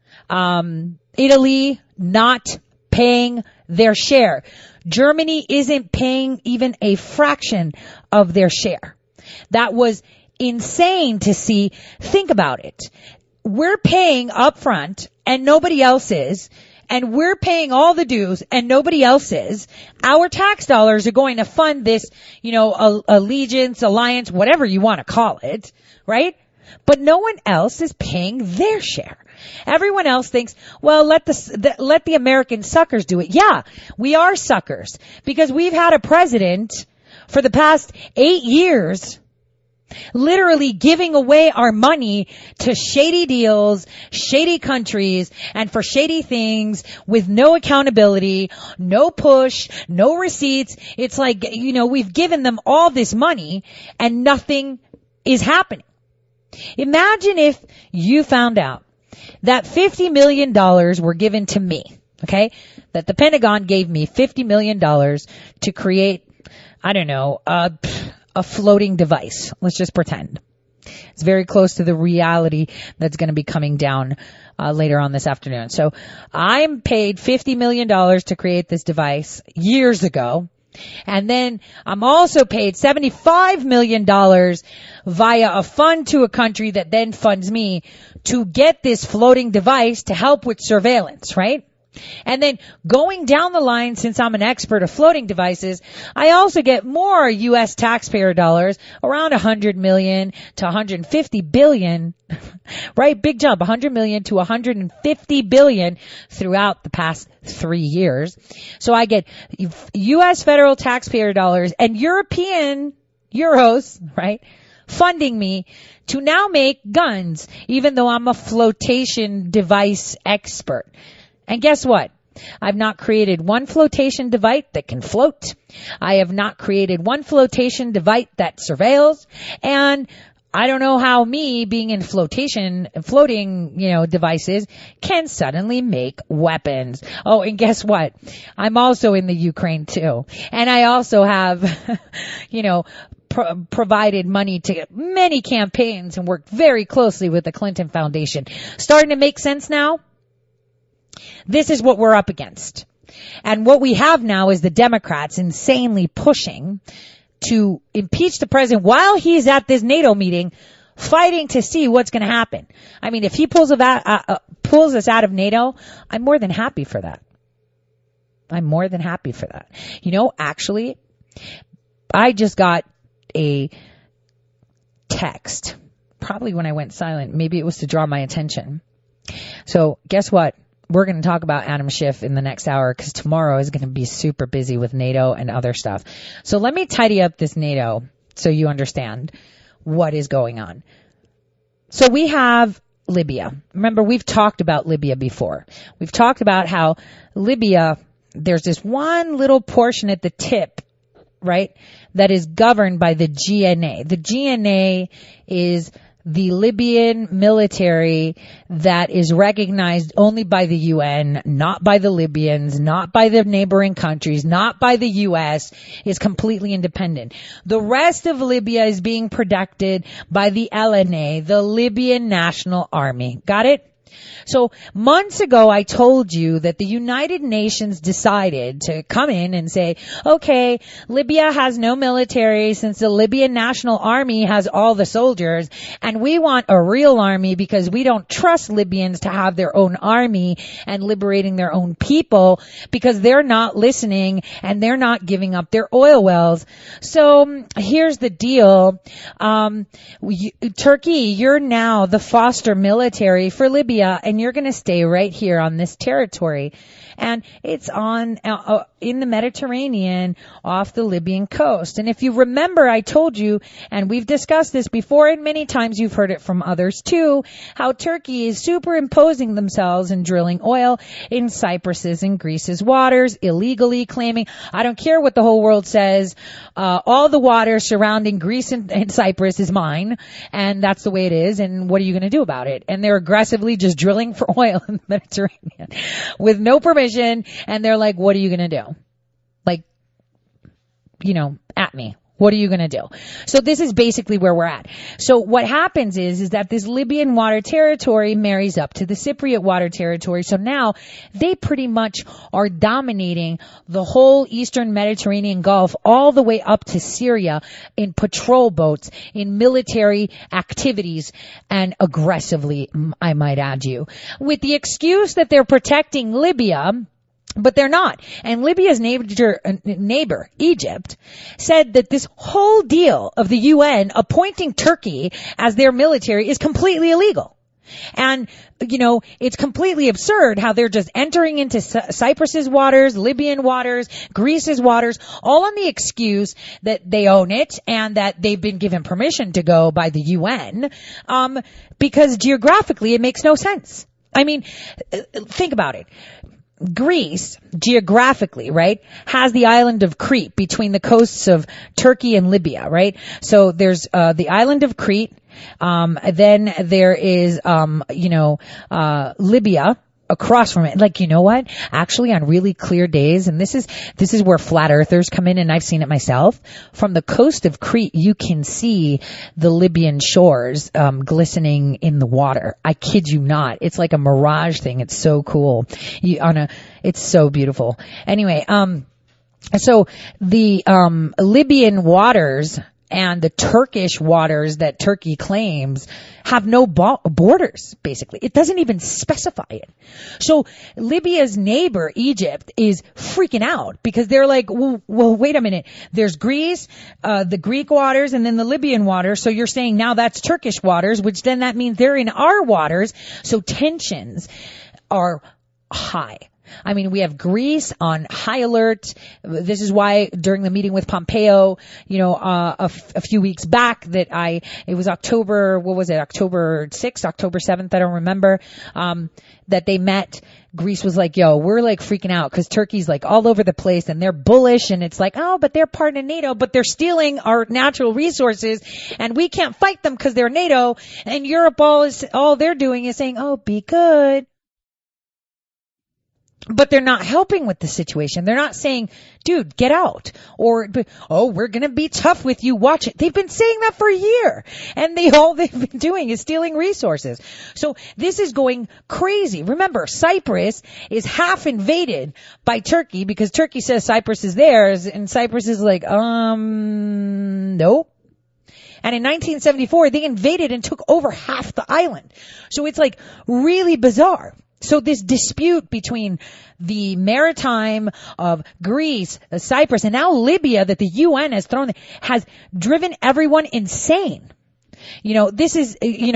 Italy not paying their share. Germany isn't paying even a fraction of their share. That was insane to see. Think about it. We're paying up front and nobody else is. And we're paying all the dues and nobody else is. Our tax dollars are going to fund this, allegiance, alliance, whatever you want to call it, right? But no one else is paying their share. Everyone else thinks, well, let the American suckers do it. Yeah, we are suckers because we've had a president for the past 8 years literally giving away our money to shady deals, shady countries, and for shady things with no accountability, no push, no receipts. It's like, we've given them all this money and nothing is happening. Imagine if you found out that $50 million were given to me, okay? That the Pentagon gave me $50 million to create, a floating device. Let's just pretend. It's very close to the reality that's going to be coming down later on this afternoon. So I'm paid $50 million to create this device years ago. And then I'm also paid $75 million via a fund to a country that then funds me to get this floating device to help with surveillance, right? And then going down the line, since I'm an expert of floating devices, I also get more U.S. taxpayer dollars, around 100 million to 150 billion, right? Big jump, 100 million to 150 billion throughout the past 3 years. So I get U.S. federal taxpayer dollars and European euros, right? Funding me to now make guns, even though I'm a flotation device expert. And guess what? I've not created one flotation device that can float. I have not created one flotation device that surveils. And I don't know how me being in floating, devices can suddenly make weapons. Oh, and guess what? I'm also in the Ukraine too. And I also have, provided money to many campaigns and worked very closely with the Clinton Foundation. Starting to make sense now? This is what we're up against. And what we have now is the Democrats insanely pushing to impeach the president while he's at this NATO meeting, fighting to see what's going to happen. I mean, if he pulls us out of NATO, I'm more than happy for that. Actually, I just got a text, probably when I went silent. Maybe it was to draw my attention. So guess what? We're going to talk about Adam Schiff in the next hour because tomorrow is going to be super busy with NATO and other stuff. So let me tidy up this NATO so you understand what is going on. So we have Libya. Remember, we've talked about Libya before. We've talked about how Libya, there's this one little portion at the tip, right, that is governed by the GNA. The GNA is the Libyan military that is recognized only by the UN, not by the Libyans, not by the neighboring countries, not by the US, is completely independent. The rest of Libya is being protected by the LNA, the Libyan National Army. Got it? So months ago, I told you that the United Nations decided to come in and say, okay, Libya has no military since the Libyan National Army has all the soldiers, and we want a real army because we don't trust Libyans to have their own army and liberating their own people because they're not listening and they're not giving up their oil wells. So here's the deal. Turkey, you're now the foster military for Libya, and you're going to stay right here on this territory. And it's on in the Mediterranean off the Libyan coast. And if you remember, I told you, and we've discussed this before, and many times you've heard it from others too, how Turkey is superimposing themselves and drilling oil in Cyprus's and Greece's waters, illegally claiming, I don't care what the whole world says, all the water surrounding Greece and Cyprus is mine, and that's the way it is, and what are you going to do about it? And they're aggressively just drilling for oil in the Mediterranean with no permission. And they're like, what are you going to do? Like, at me. What are you going to do? So this is basically where we're at. So what happens is that this Libyan water territory marries up to the Cypriot water territory. So now they pretty much are dominating the whole Eastern Mediterranean Gulf all the way up to Syria in patrol boats, in military activities, and aggressively, I might add you, with the excuse that they're protecting Libya. But they're not. And Libya's neighbor, Egypt, said that this whole deal of the UN appointing Turkey as their military is completely illegal. And, it's completely absurd how they're just entering into Cyprus's waters, Libyan waters, Greece's waters, all on the excuse that they own it and that they've been given permission to go by the UN, because geographically it makes no sense. I mean, think about it. Greece, geographically, right, has the island of Crete between the coasts of Turkey and Libya, right? So there's the island of Crete. Then there is, Libya across from it. Like, you know what? Actually, on really clear days, and this is where flat earthers come in, and I've seen it myself. From the coast of Crete, you can see the Libyan shores, glistening in the water. I kid you not. It's like a mirage thing. It's so cool. It's so beautiful. Anyway, so the, Libyan waters and the Turkish waters that Turkey claims have no borders, basically. It doesn't even specify it. So Libya's neighbor, Egypt, is freaking out because they're like, well, wait a minute. There's Greece, the Greek waters, and then the Libyan waters. So you're saying now that's Turkish waters, which then that means they're in our waters. So tensions are high. I mean, we have Greece on high alert. This is why during the meeting with Pompeo, a few weeks back it was October 6th, October 7th, I don't remember, that they met. Greece was like, yo, we're like freaking out because Turkey's like all over the place and they're bullish and it's like, oh, but they're part of NATO, but they're stealing our natural resources and we can't fight them because they're NATO, and Europe all they're doing is saying, oh, be good. But they're not helping with the situation. They're not saying, dude, get out. Or, oh, we're going to be tough with you. Watch it. They've been saying that for a year. And all they've been doing is stealing resources. So this is going crazy. Remember, Cyprus is half invaded by Turkey because Turkey says Cyprus is theirs. And Cyprus is like, nope. And in 1974, they invaded and took over half the island. So it's like really bizarre. So this dispute between the maritime of Greece, Cyprus, and now Libya that the UN has has driven everyone insane. This is,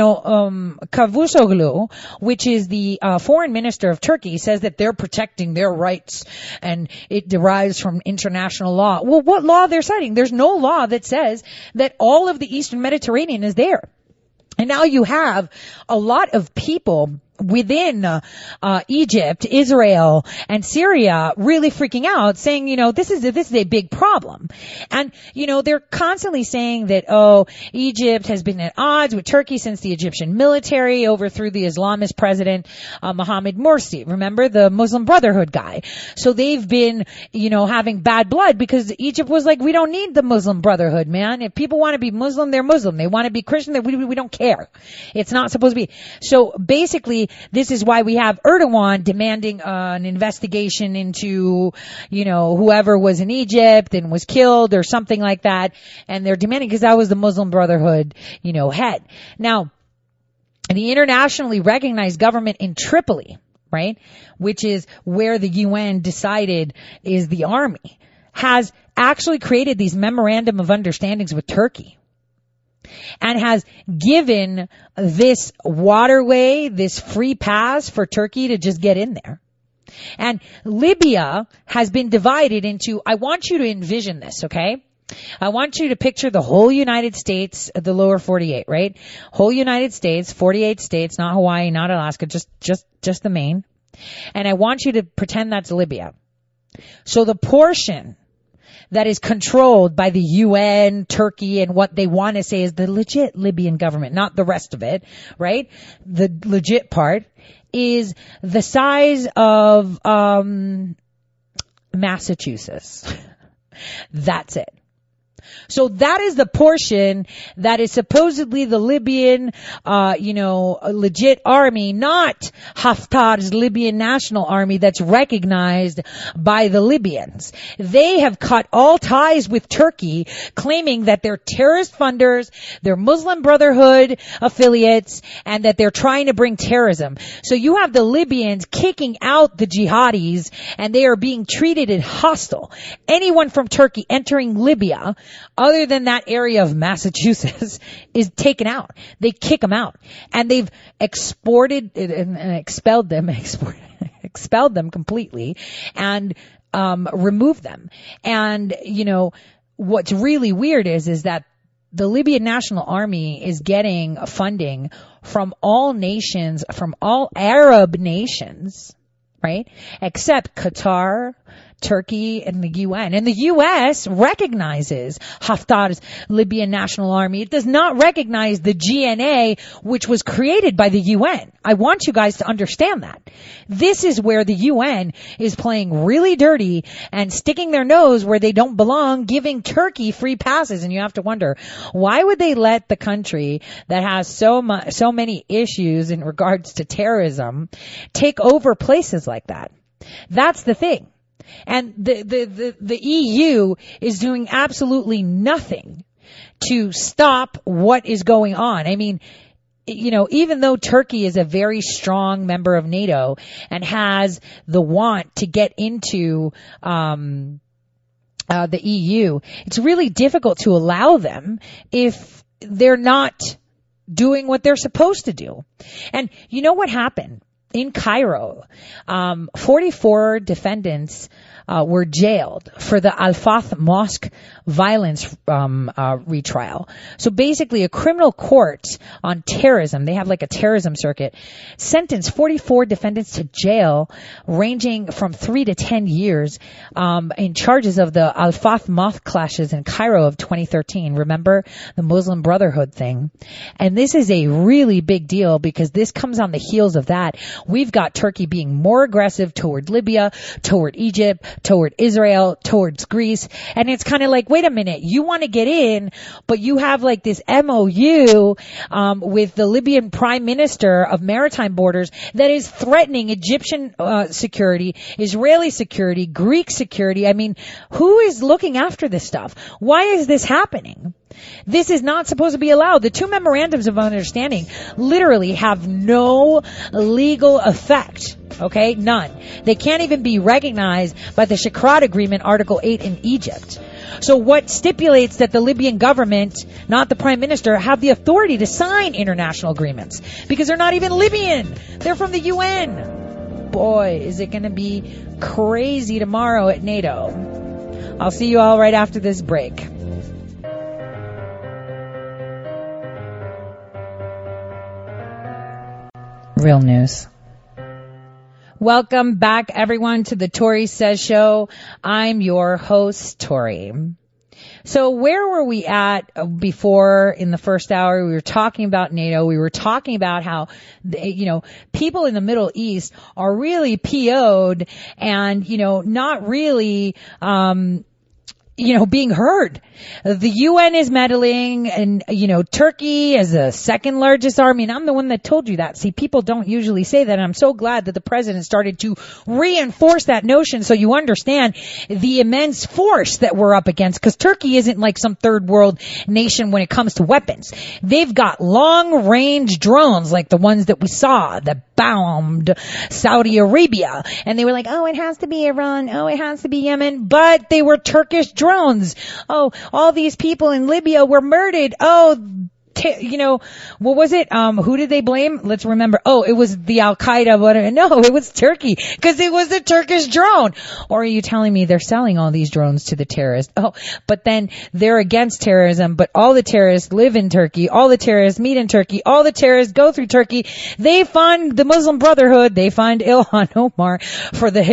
Cavusoglu, which is the foreign minister of Turkey, says that they're protecting their rights and it derives from international law. Well, what law they're citing? There's no law that says that all of the Eastern Mediterranean is there. And now you have a lot of people within Egypt, Israel, and Syria really freaking out, saying, this is a big problem. And, they're constantly saying that, Egypt has been at odds with Turkey since the Egyptian military overthrew the Islamist president, Mohammed Morsi. Remember, the Muslim Brotherhood guy. So they've been, having bad blood because Egypt was like, we don't need the Muslim Brotherhood, man. If people want to be Muslim, they're Muslim. They want to be Christian, we don't care. It's not supposed to be. So basically, this is why we have Erdogan demanding an investigation into, whoever was in Egypt and was killed or something like that. And they're demanding because that was the Muslim Brotherhood, head. Now, the internationally recognized government in Tripoli, right, which is where the UN decided is the army, has actually created these memorandum of understandings with Turkey. And has given this waterway, this free pass for Turkey to just get in there. And Libya has been divided into, I want you to envision this, okay? I want you to picture the whole United States, the lower 48, right? Whole United States, 48 states, not Hawaii, not Alaska, just the Maine. And I want you to pretend that's Libya. So the portion that is controlled by the UN, Turkey, and what they want to say is the legit Libyan government, not the rest of it, right? The legit part is the size of Massachusetts. That's it. So that is the portion that is supposedly the Libyan, legit army, not Haftar's Libyan National Army that's recognized by the Libyans. They have cut all ties with Turkey, claiming that they're terrorist funders, they're Muslim Brotherhood affiliates, and that they're trying to bring terrorism. So you have the Libyans kicking out the jihadis, and they are being treated as hostile. Anyone from Turkey entering Libya, other than that area of Massachusetts, is taken out. They kick them out. And they've expelled them completely and removed them. And, what's really weird is that the Libyan National Army is getting funding from all nations, from all Arab nations, right? Except Qatar, Turkey, and the UN. And the U.S. recognizes Haftar's Libyan National Army. It does not recognize the GNA, which was created by the UN. I want you guys to understand that. This is where the UN is playing really dirty and sticking their nose where they don't belong, giving Turkey free passes. And you have to wonder, why would they let the country that has so many issues in regards to terrorism take over places like that? That's the thing. And the EU is doing absolutely nothing to stop what is going on. I mean, you know, even though Turkey is a very strong member of NATO and has the want to get into the EU, it's really difficult to allow them if they're not doing what they're supposed to do. And you know what happened? In Cairo, 44 defendants were jailed for the Al-Fath Mosque violence retrial. So basically a criminal court on terrorism, they have like a terrorism circuit, sentenced 44 defendants to jail ranging from 3 to 10 years in charges of the Al-Fath Mosque clashes in Cairo of 2013. Remember the Muslim Brotherhood thing? And this is a really big deal because this comes on the heels of that. We've got Turkey being more aggressive toward Libya, toward Egypt, toward Israel, towards Greece. And it's kind of like, wait a minute, you want to get in, but you have like this MOU with the Libyan Prime Minister of Maritime Borders that is threatening Egyptian security, Israeli security, Greek security. I mean, who is looking after this stuff? Why is this happening? This is not supposed to be allowed. The two memorandums of understanding literally have no legal effect. Okay? None. They can't even be recognized by the Shakrat Agreement, Article 8 in Egypt. So what stipulates that the Libyan government, not the Prime Minister, have the authority to sign international agreements? Because they're not even Libyan. They're from the UN. Boy, is it going to be crazy tomorrow at NATO. I'll see you all right after this break. Real news. Welcome back, everyone, to the Tori Says Show. I'm your host, Tori. So where were we at before in the first hour? We were talking about NATO. We were talking about how, you know, people in the Middle East are really PO'd and, you know, not really, being heard. The UN is meddling and, you know, Turkey is the second largest army. And I'm the one that told you that. See, people don't usually say that. And I'm so glad that the president started to reinforce that notion so you understand the immense force that we're up against. Because Turkey isn't like some third world nation when it comes to weapons. They've got long range drones like the ones that we saw that bombed Saudi Arabia. And they were like, oh, it has to be Iran. Oh, it has to be Yemen. But they were Turkish drones. Oh, all these people in Libya were murdered. Oh, what was it? Who did they blame? Let's remember. Oh, it was the Al-Qaeda. No, it was Turkey because it was a Turkish drone. Or are you telling me they're selling all these drones to the terrorists? Oh, but then they're against terrorism, but all the terrorists live in Turkey. All the terrorists meet in Turkey. All the terrorists go through Turkey. They fund the Muslim Brotherhood. They fund Ilhan Omar for the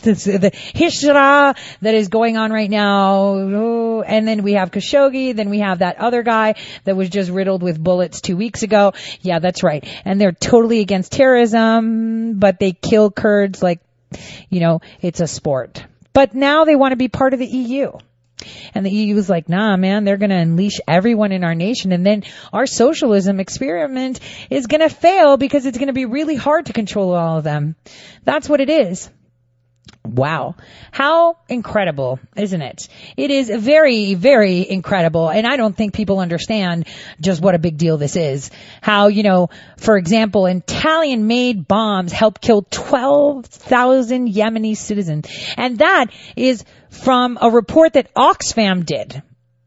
Hishra that is going on right now. Oh, and then we have Khashoggi. Then we have that other guy that was just riddled with bullets 2 weeks ago. Yeah, that's right. And they're totally against terrorism, but they kill Kurds like, you know, it's a sport. But now they want to be part of the EU. And the EU is like, nah, man, they're going to unleash everyone in our nation. And then our socialism experiment is going to fail because it's going to be really hard to control all of them. That's what it is. Wow. How incredible, isn't it? It is very, very incredible. And I don't think people understand just what a big deal this is. How, you know, for example, Italian-made bombs helped kill 12,000 Yemeni citizens. And that is from a report that Oxfam did.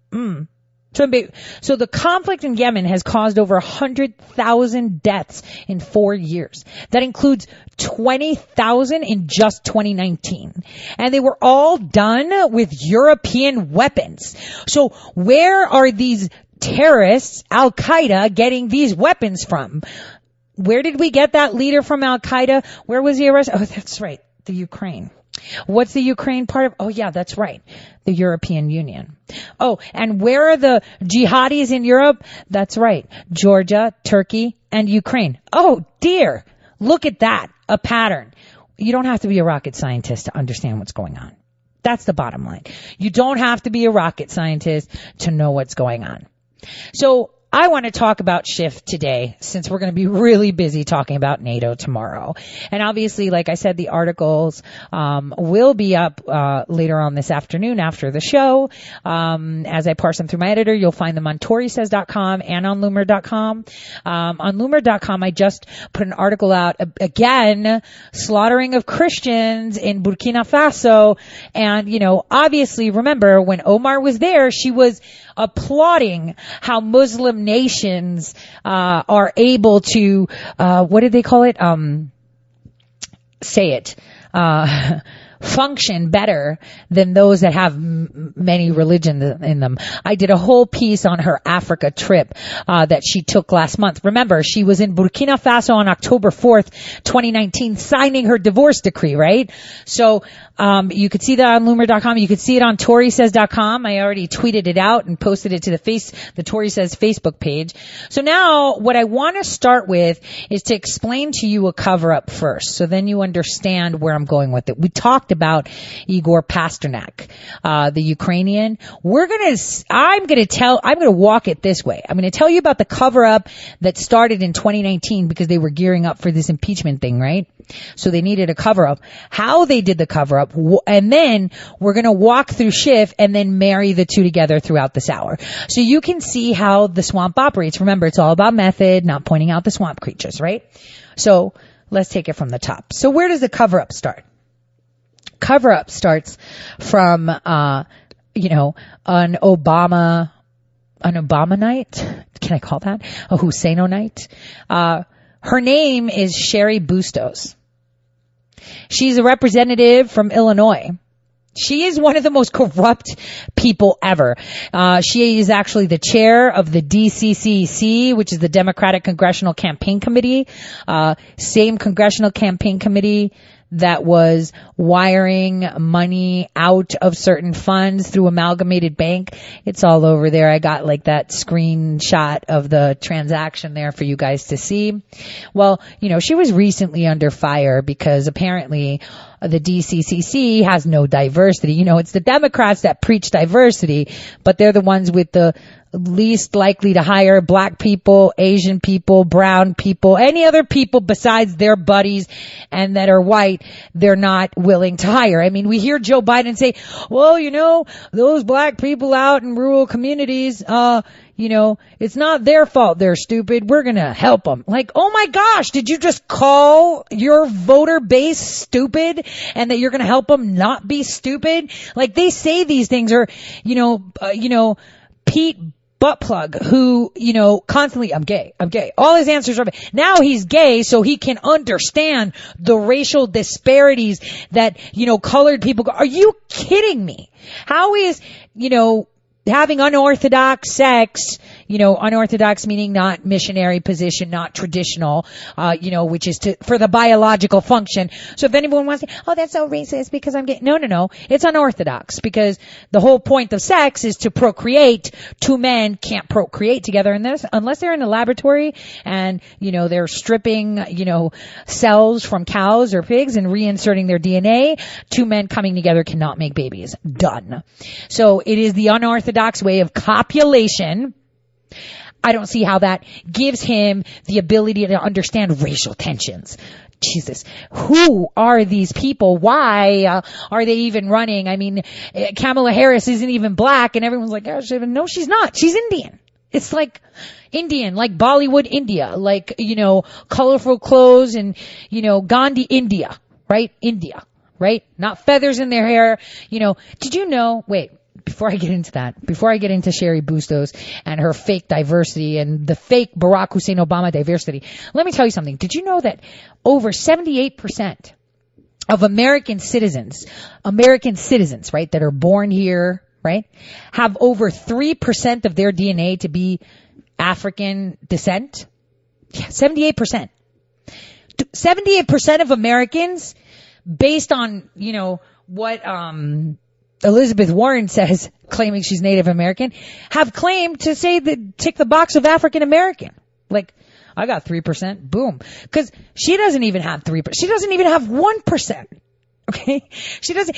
So the conflict in Yemen has caused over 100,000 deaths in 4 years. That includes 20,000 in just 2019. And they were all done with European weapons. So where are these terrorists, Al-Qaeda, getting these weapons from? Where did we get that leader from Al-Qaeda? Where was he arrested? Oh, that's right. The Ukraine. What's the Ukraine part of? Oh, yeah, that's right. The European Union. Oh, and where are the jihadis in Europe? That's right. Georgia, Turkey, and Ukraine. Oh, dear. Look at that. A pattern. You don't have to be a rocket scientist to understand what's going on. That's the bottom line. You don't have to be a rocket scientist to know what's going on. So I want to talk about Schiff today, since we're going to be really busy talking about NATO tomorrow. And obviously, like I said, the articles will be up later on this afternoon after the show. As I parse them through my editor, you'll find them on ToriSays.com and on Loomer.com. On Loomer.com, I just put an article out again, slaughtering of Christians in Burkina Faso. And, you know, obviously, remember when Omar was there, she was applauding how Muslim nations are able to what did they call it? Function better than those that have many religions in them. I did a whole piece on her Africa trip that she took last month. Remember, she was in Burkina Faso on October 4th, 2019, signing her divorce decree, right? So you could see that on Loomer.com. You could see it on ToriSays.com. I already tweeted it out and posted it to the Tori Says Facebook page. So now what I want to start with is to explain to you a cover-up first, so then you understand where I'm going with it. We talked about Igor Pasternak, the Ukrainian. I'm going to walk it this way. I'm going to tell you about the cover-up that started in 2019 because they were gearing up for this impeachment thing, right? So they needed a cover-up. How they did the cover-up, and then we're going to walk through Schiff and then marry the two together throughout this hour. So you can see how the swamp operates. Remember, it's all about method, not pointing out the swamp creatures, right? So let's take it from the top. So where does the cover-up start? Cover-up starts from, an Obama night. Can I call that a Husseino night? Her name is Cheri Bustos. She's a representative from Illinois. She is one of the most corrupt people ever. She is actually the chair of the DCCC, which is the Democratic Congressional Campaign Committee. Same congressional campaign committee that was wiring money out of certain funds through Amalgamated Bank. It's all over there. I got like that screenshot of the transaction there for you guys to see. Well, she was recently under fire because apparently the DCCC has no diversity. It's the Democrats that preach diversity, but they're the ones with the least likely to hire black people, Asian people, brown people, any other people besides their buddies and that are white, they're not willing to hire. I mean, we hear Joe Biden say, well, those black people out in rural communities, it's not their fault they're stupid. We're going to help them. Like, oh my gosh, did you just call your voter base stupid and that you're going to help them not be stupid? Like, they say these things, or, Pete Buttplug, who, constantly, I'm gay. All his answers are, now he's gay so he can understand the racial disparities that, colored people go. Are you kidding me? How is, having unorthodox sex, unorthodox meaning not missionary position, not traditional, which is for the biological function. So if anyone wants to say, oh, that's so racist because I'm gay. No. It's unorthodox because the whole point of sex is to procreate. Two men can't procreate together unless they're in a laboratory and, they're stripping, cells from cows or pigs and reinserting their DNA. Two men coming together cannot make babies. Done. So it is the unorthodox way of copulation. I don't see how that gives him the ability to understand racial tensions. Jesus, who are these people? Why are they even running? I mean, Kamala Harris isn't even black, and everyone's like, oh, no, she's not. She's Indian. It's like Indian, like Bollywood India, like, colorful clothes and, Gandhi India, right? India, right? Not feathers in their hair. Did you know, wait. Before I get into Cheri Bustos and her fake diversity and the fake Barack Hussein Obama diversity, let me tell you something. Did you know that over 78% of American citizens, right, that are born here, right, have over 3% of their DNA to be African descent? Yeah, 78%. 78% of Americans, based on, what, Elizabeth Warren says, claiming she's Native American, have claimed to say that tick the box of African American. Like, I got 3%, boom. Cause she doesn't even have 3%. She doesn't even have 1% Okay? She has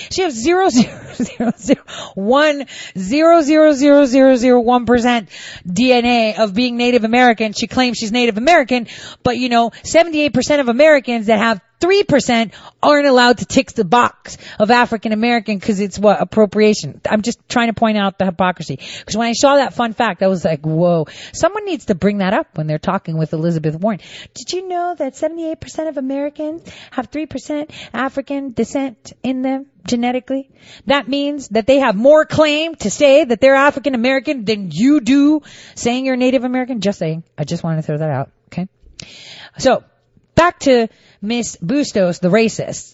0.00001% DNA of being Native American. She claims she's Native American, but 78% of Americans that have 3% aren't allowed to tick the box of African American because it's appropriation. I'm just trying to point out the hypocrisy. Because when I saw that fun fact, I was like, whoa, someone needs to bring that up when they're talking with Elizabeth Warren. Did you know that 78% of Americans have 3% African descent in them genetically? That means that they have more claim to say that they're African American than you do saying you're Native American. Just saying. I just wanted to throw that out. Okay. So back to Miss Bustos, the racist.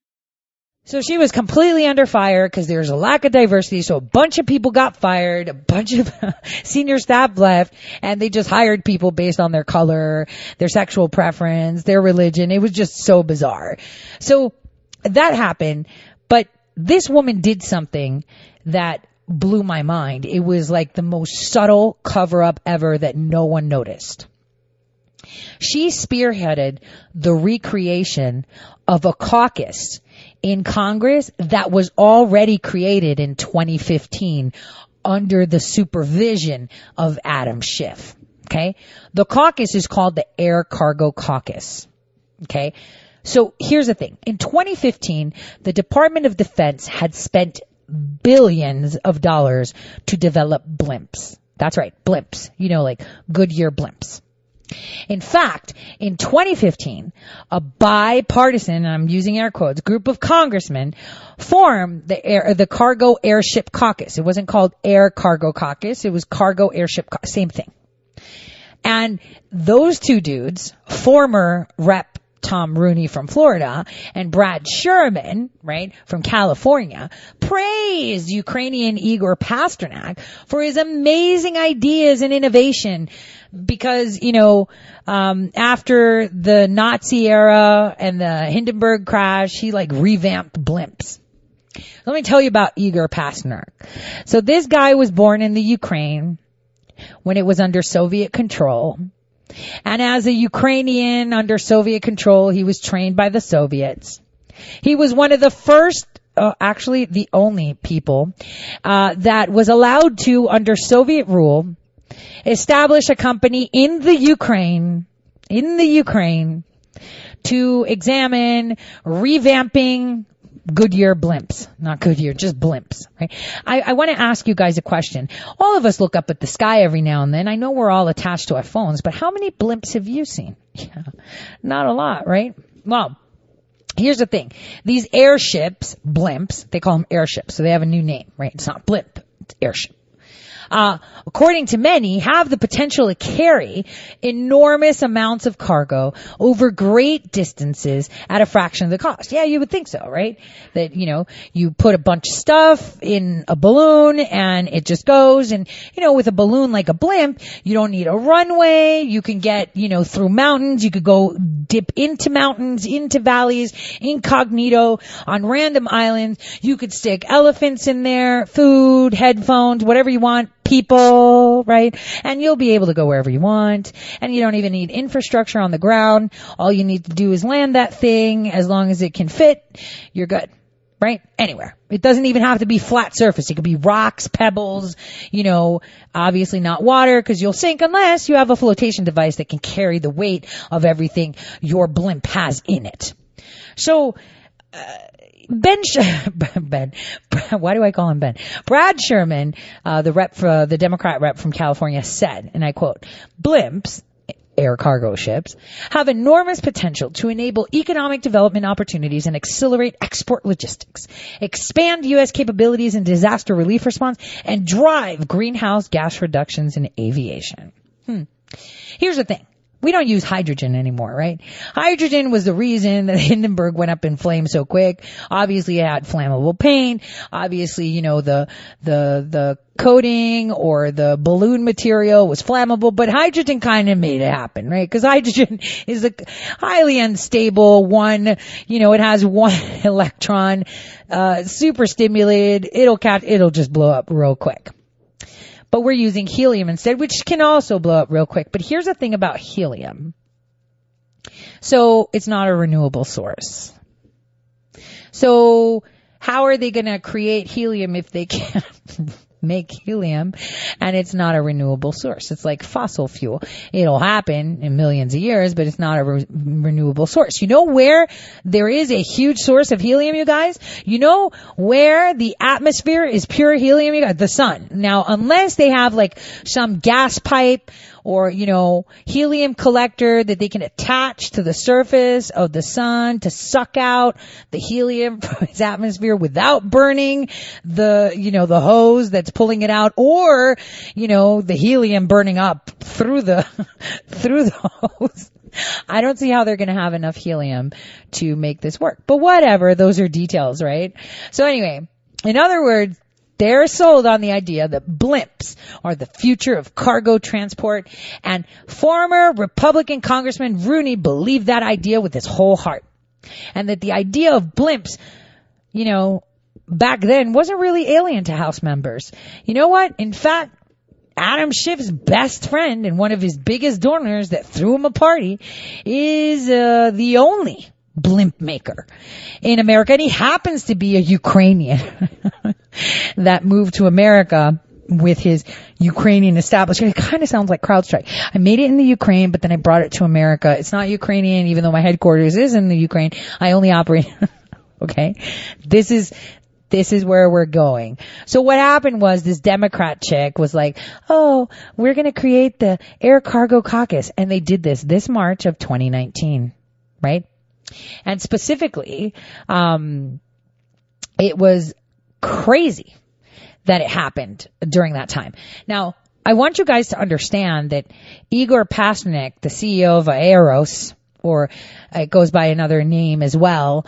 So she was completely under fire because there's a lack of diversity. So a bunch of people got fired, a bunch of senior staff left, and they just hired people based on their color, their sexual preference, their religion. It was just so bizarre. So that happened, but this woman did something that blew my mind. It was like the most subtle cover-up ever that no one noticed. She spearheaded the recreation of a caucus in Congress that was already created in 2015 under the supervision of Adam Schiff. Okay? The caucus is called the Air Cargo Caucus. Okay? So here's the thing. In 2015, the Department of Defense had spent billions of dollars to develop blimps. That's right, blimps. Like Goodyear blimps. In fact, in 2015, a bipartisan, and I'm using air quotes, group of congressmen formed the Cargo Airship Caucus. It wasn't called Air Cargo Caucus. It was Cargo Airship same thing. And those two dudes, former Rep. Tom Rooney from Florida and Brad Sherman, right, from California, praised Ukrainian Igor Pasternak for his amazing ideas and innovation because, after the Nazi era and the Hindenburg crash, he revamped blimps. Let me tell you about Igor Pasternak. So this guy was born in the Ukraine when it was under Soviet control. And as a Ukrainian under Soviet control, he was trained by the Soviets. He was one of the first, actually the only people, that was allowed to, under Soviet rule, establish a company in the Ukraine, to examine revamping Goodyear blimps. Not Goodyear, just blimps, right? I want to ask you guys a question. All of us look up at the sky every now and then. I know we're all attached to our phones, but how many blimps have you seen? Yeah, not a lot, right? Well, here's the thing. These airships, blimps, they call them airships, so they have a new name, right? It's not blimp, it's airship. According to many, have the potential to carry enormous amounts of cargo over great distances at a fraction of the cost. Yeah, you would think so, right? That, you put a bunch of stuff in a balloon and it just goes. And, with a balloon like a blimp, you don't need a runway. You can get, through mountains. You could go dip into mountains, into valleys, incognito, on random islands. You could stick elephants in there, food, headphones, whatever you want. People, right? And you'll be able to go wherever you want. And you don't even need infrastructure on the ground. All you need to do is land that thing. As long as it can fit, you're good, right? Anywhere. It doesn't even have to be flat surface. It could be rocks, pebbles, obviously not water because you'll sink unless you have a flotation device that can carry the weight of everything your blimp has in it. So, why do I call him Ben? Brad Sherman, the Democrat rep from California said, and I quote, blimps, air cargo ships, have enormous potential to enable economic development opportunities and accelerate export logistics, expand U.S. capabilities in disaster relief response, and drive greenhouse gas reductions in aviation. Here's the thing. We don't use hydrogen anymore, right? Hydrogen was the reason that Hindenburg went up in flames so quick. Obviously it had flammable paint. Obviously, the coating or the balloon material was flammable, but hydrogen kind of made it happen, right? Because hydrogen is a highly unstable one. It has one electron, super stimulated. It'll just blow up real quick. But we're using helium instead, which can also blow up real quick. But here's the thing about helium. So it's not a renewable source. So how are they going to create helium if they can't make helium and it's not a renewable source? It's like fossil fuel. It'll happen in millions of years, but it's not a renewable source. You know where there is a huge source of helium, you guys? You know where the atmosphere is pure helium, you guys? The sun. Now, unless they have like some gas pipe or, helium collector that they can attach to the surface of the sun to suck out the helium from its atmosphere without burning the hose that's pulling it out, or, the helium burning up through the hose. I don't see how they're going to have enough helium to make this work. But whatever, those are details, right? So anyway, in other words, they're sold on the idea that blimps are the future of cargo transport, and former Republican Congressman Rooney believed that idea with his whole heart. And that the idea of blimps, back then wasn't really alien to House members. You know what? In fact, Adam Schiff's best friend and one of his biggest donors that threw him a party is the only blimp maker in America, and he happens to be a Ukrainian that moved to America with his Ukrainian establishment. It kind of sounds like CrowdStrike. I made it in the Ukraine, but then I brought it to America. It's not Ukrainian, even though my headquarters is in the Ukraine. I only operate. Okay, this is where we're going. So what happened was this Democrat chick was like, oh, we're going to create the Air Cargo Caucus, and they did this March of 2019, right? And specifically, it was crazy that it happened during that time. Now, I want you guys to understand that Igor Pasternak, the CEO of Aeros, or it goes by another name as well,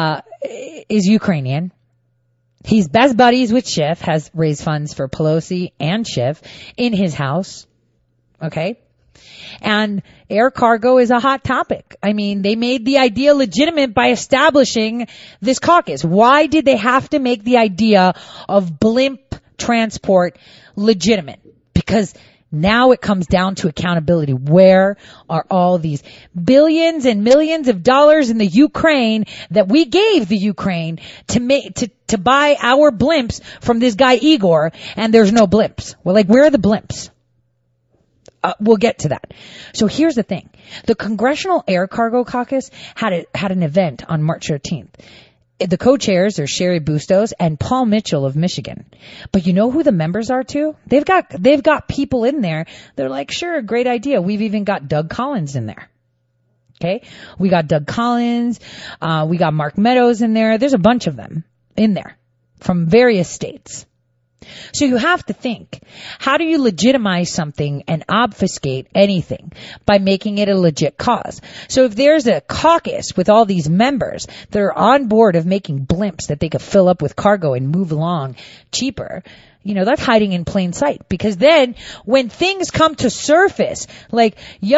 is Ukrainian. He's best buddies with Schiff, has raised funds for Pelosi and Schiff in his house. Okay? And air cargo is a hot topic. I mean, they made the idea legitimate by establishing this caucus. Why did they have to make the idea of blimp transport legitimate? Because now it comes down to accountability. Where are all these billions and millions of dollars in the Ukraine that we gave the Ukraine to buy our blimps from this guy Igor, and there's no blimps? Well, like, where are the blimps? We'll get to that. So here's the thing. The Congressional Air Cargo Caucus had an event on March 13th. The co-chairs are Sherry Bustos and Paul Mitchell of Michigan. But you know who the members are too? They've got people in there. They're like, sure, great idea. We've even got Doug Collins in there. Okay? We got Doug Collins. We got Mark Meadows in there. There's a bunch of them in there from various states. So you have to think, how do you legitimize something and obfuscate anything? By making it a legit cause. So if there's a caucus with all these members that are on board of making blimps that they could fill up with cargo and move along cheaper, that's hiding in plain sight. Because then when things come to surface, like,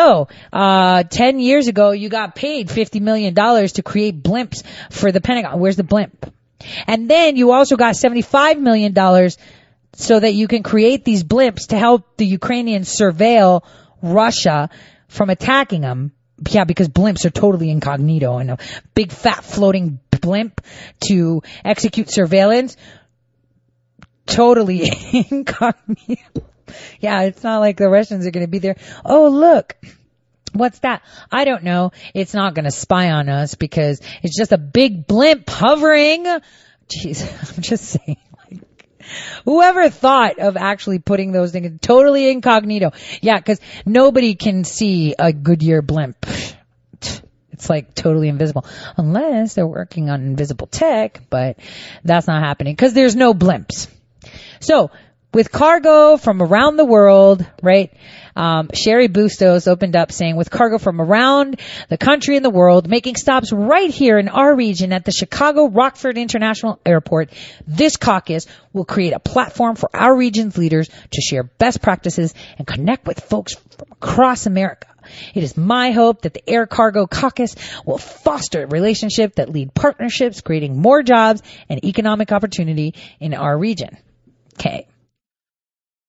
10 years ago you got paid $50 million to create blimps for the Pentagon. Where's the blimp? And then you also got $75 million so that you can create these blimps to help the Ukrainians surveil Russia from attacking them. Yeah, because blimps are totally incognito, and a big fat floating blimp to execute surveillance, totally incognito. Yeah, it's not like the Russians are going to be there. Oh, look. What's that? I don't know. It's not going to spy on us because it's just a big blimp hovering. Jeez, I'm just saying. Whoever thought of actually putting those things totally incognito? Yeah, because nobody can see a Goodyear blimp. It's like totally invisible. Unless they're working on invisible tech, but that's not happening because there's no blimps. So, with cargo from around the world, right? Sherry Bustos opened up saying, with cargo from around the country and the world, making stops right here in our region at the Chicago Rockford International Airport, this caucus will create a platform for our region's leaders to share best practices and connect with folks from across America. It is my hope that the Air Cargo Caucus will foster a relationship that lead partnerships, creating more jobs and economic opportunity in our region. Okay.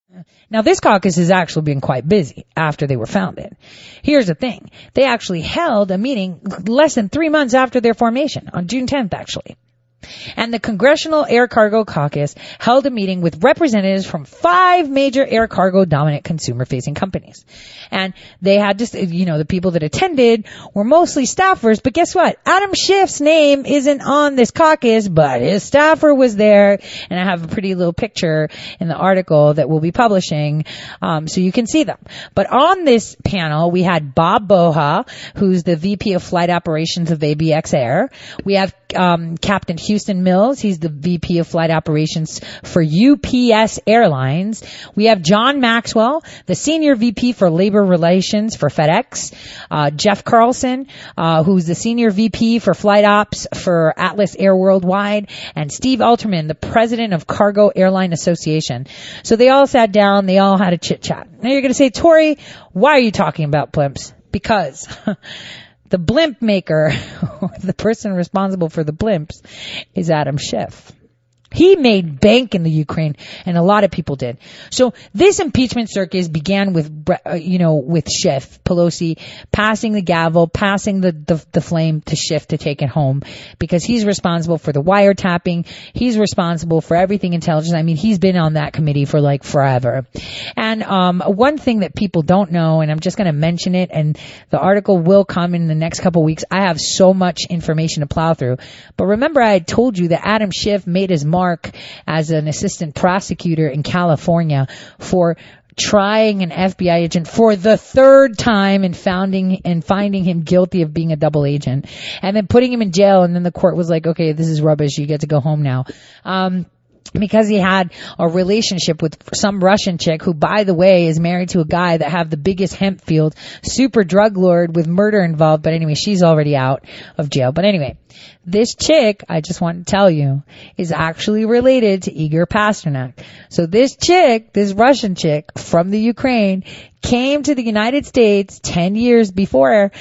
Now, this caucus has actually been quite busy after they were founded. Here's the thing. They actually held a meeting less than 3 months after their formation, on June 10th, actually. And the Congressional Air Cargo Caucus held a meeting with representatives from 5 major air cargo dominant consumer-facing companies. And they had just, the people that attended were mostly staffers, but guess what? Adam Schiff's name isn't on this caucus, but his staffer was there, and I have a pretty little picture in the article that we'll be publishing, so you can see them. But on this panel, we had Bob Boha, who's the VP of Flight Operations of ABX Air. We have Captain Houston Mills. He's the VP of Flight Operations for UPS Airlines. We have John Maxwell, the Senior VP for Labor Relations for FedEx. Jeff Carlson, who's the Senior VP for Flight Ops for Atlas Air Worldwide. And Steve Alterman, the President of Cargo Airline Association. So they all sat down. They all had a chit-chat. Now you're going to say, Tori, why are you talking about blimps? Because the blimp maker, the person responsible for the blimps, is Adam Schiff. He made bank in the Ukraine, and a lot of people did. So this impeachment circus began with Schiff, Pelosi, passing the gavel, passing the flame to Schiff to take it home, because he's responsible for the wiretapping. He's responsible for everything intelligence. I mean, he's been on that committee for like forever. And one thing that people don't know, and I'm just going to mention it, and the article will come in the next couple of weeks. I have so much information to plow through. But remember, I had told you that Adam Schiff made his mark as an assistant prosecutor in California for trying an FBI agent for the 3rd time and finding him guilty of being a double agent, and then putting him in jail. And then the court was like, okay, this is rubbish. You get to go home now. Because he had a relationship with some Russian chick who, by the way, is married to a guy that have the biggest hemp field, super drug lord with murder involved. But anyway, she's already out of jail. But anyway, this chick, I just want to tell you, is actually related to Igor Pasternak. So this chick, this Russian chick from the Ukraine, came to the United States 10 years before,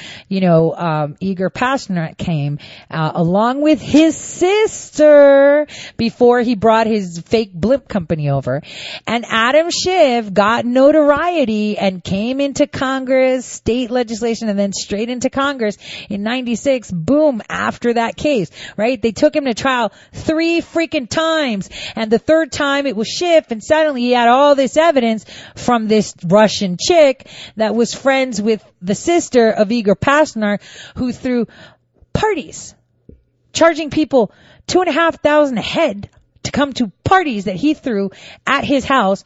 Igor Pasternak came, along with his sister, before he brought his fake blimp company over. And Adam Schiff got notoriety and came into Congress, state legislation, and then straight into Congress in 96, boom, after that case, right? They took him to trial 3 freaking times. And the 3rd time it was Schiff, and suddenly he had all this evidence from this Russian chick that was friends with the sister of Igor Pasternak, who threw parties, charging people $2,500 a head to come to parties that he threw at his house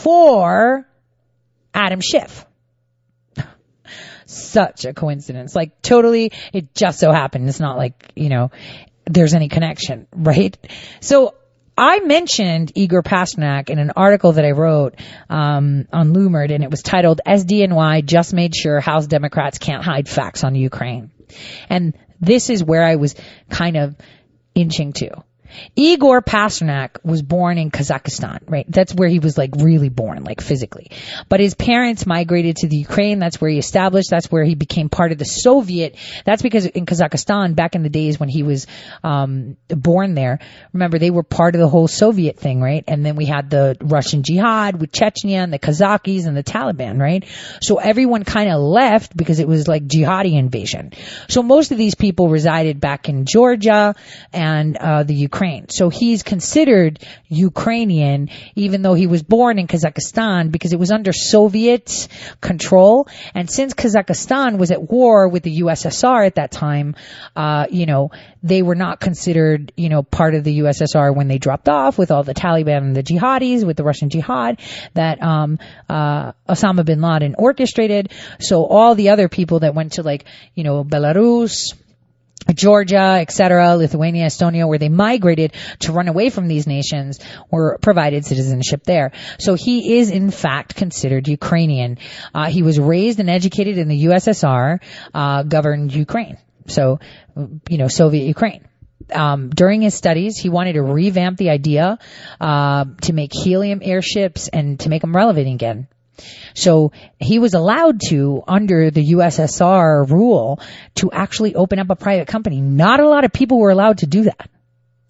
for Adam Schiff. Such a coincidence. Like, totally, it just so happened. It's not like, there's any connection, right? So I mentioned Igor Pasternak in an article that I wrote on Lumered, and it was titled SDNY Just Made Sure House Democrats Can't Hide Facts on Ukraine. And this is where I was kind of inching to. Igor Pasternak was born in Kazakhstan, right? That's where he was like really born, like physically. But his parents migrated to the Ukraine. That's where he established. That's where he became part of the Soviet. That's because in Kazakhstan, back in the days when he was born there, remember, they were part of the whole Soviet thing, right? And then we had the Russian Jihad with Chechnya and the Kazakhs and the Taliban, right? So everyone kind of left because it was like jihadi invasion. So most of these people resided back in Georgia and the Ukraine. So he's considered Ukrainian, even though he was born in Kazakhstan, because it was under Soviet control. And since Kazakhstan was at war with the USSR at that time, they were not considered, part of the USSR when they dropped off with all the Taliban and the jihadis, with the Russian jihad that Osama bin Laden orchestrated. So all the other people that went to Belarus, Georgia, etc., Lithuania, Estonia, where they migrated to run away from these nations, were provided citizenship there. So he is, in fact, considered Ukrainian. He was raised and educated in the USSR, governed Ukraine. So, Soviet Ukraine. During his studies, he wanted to revamp the idea, to make helium airships and to make them relevant again. So he was allowed to, under the USSR rule, to actually open up a private company. Not a lot of people were allowed to do that.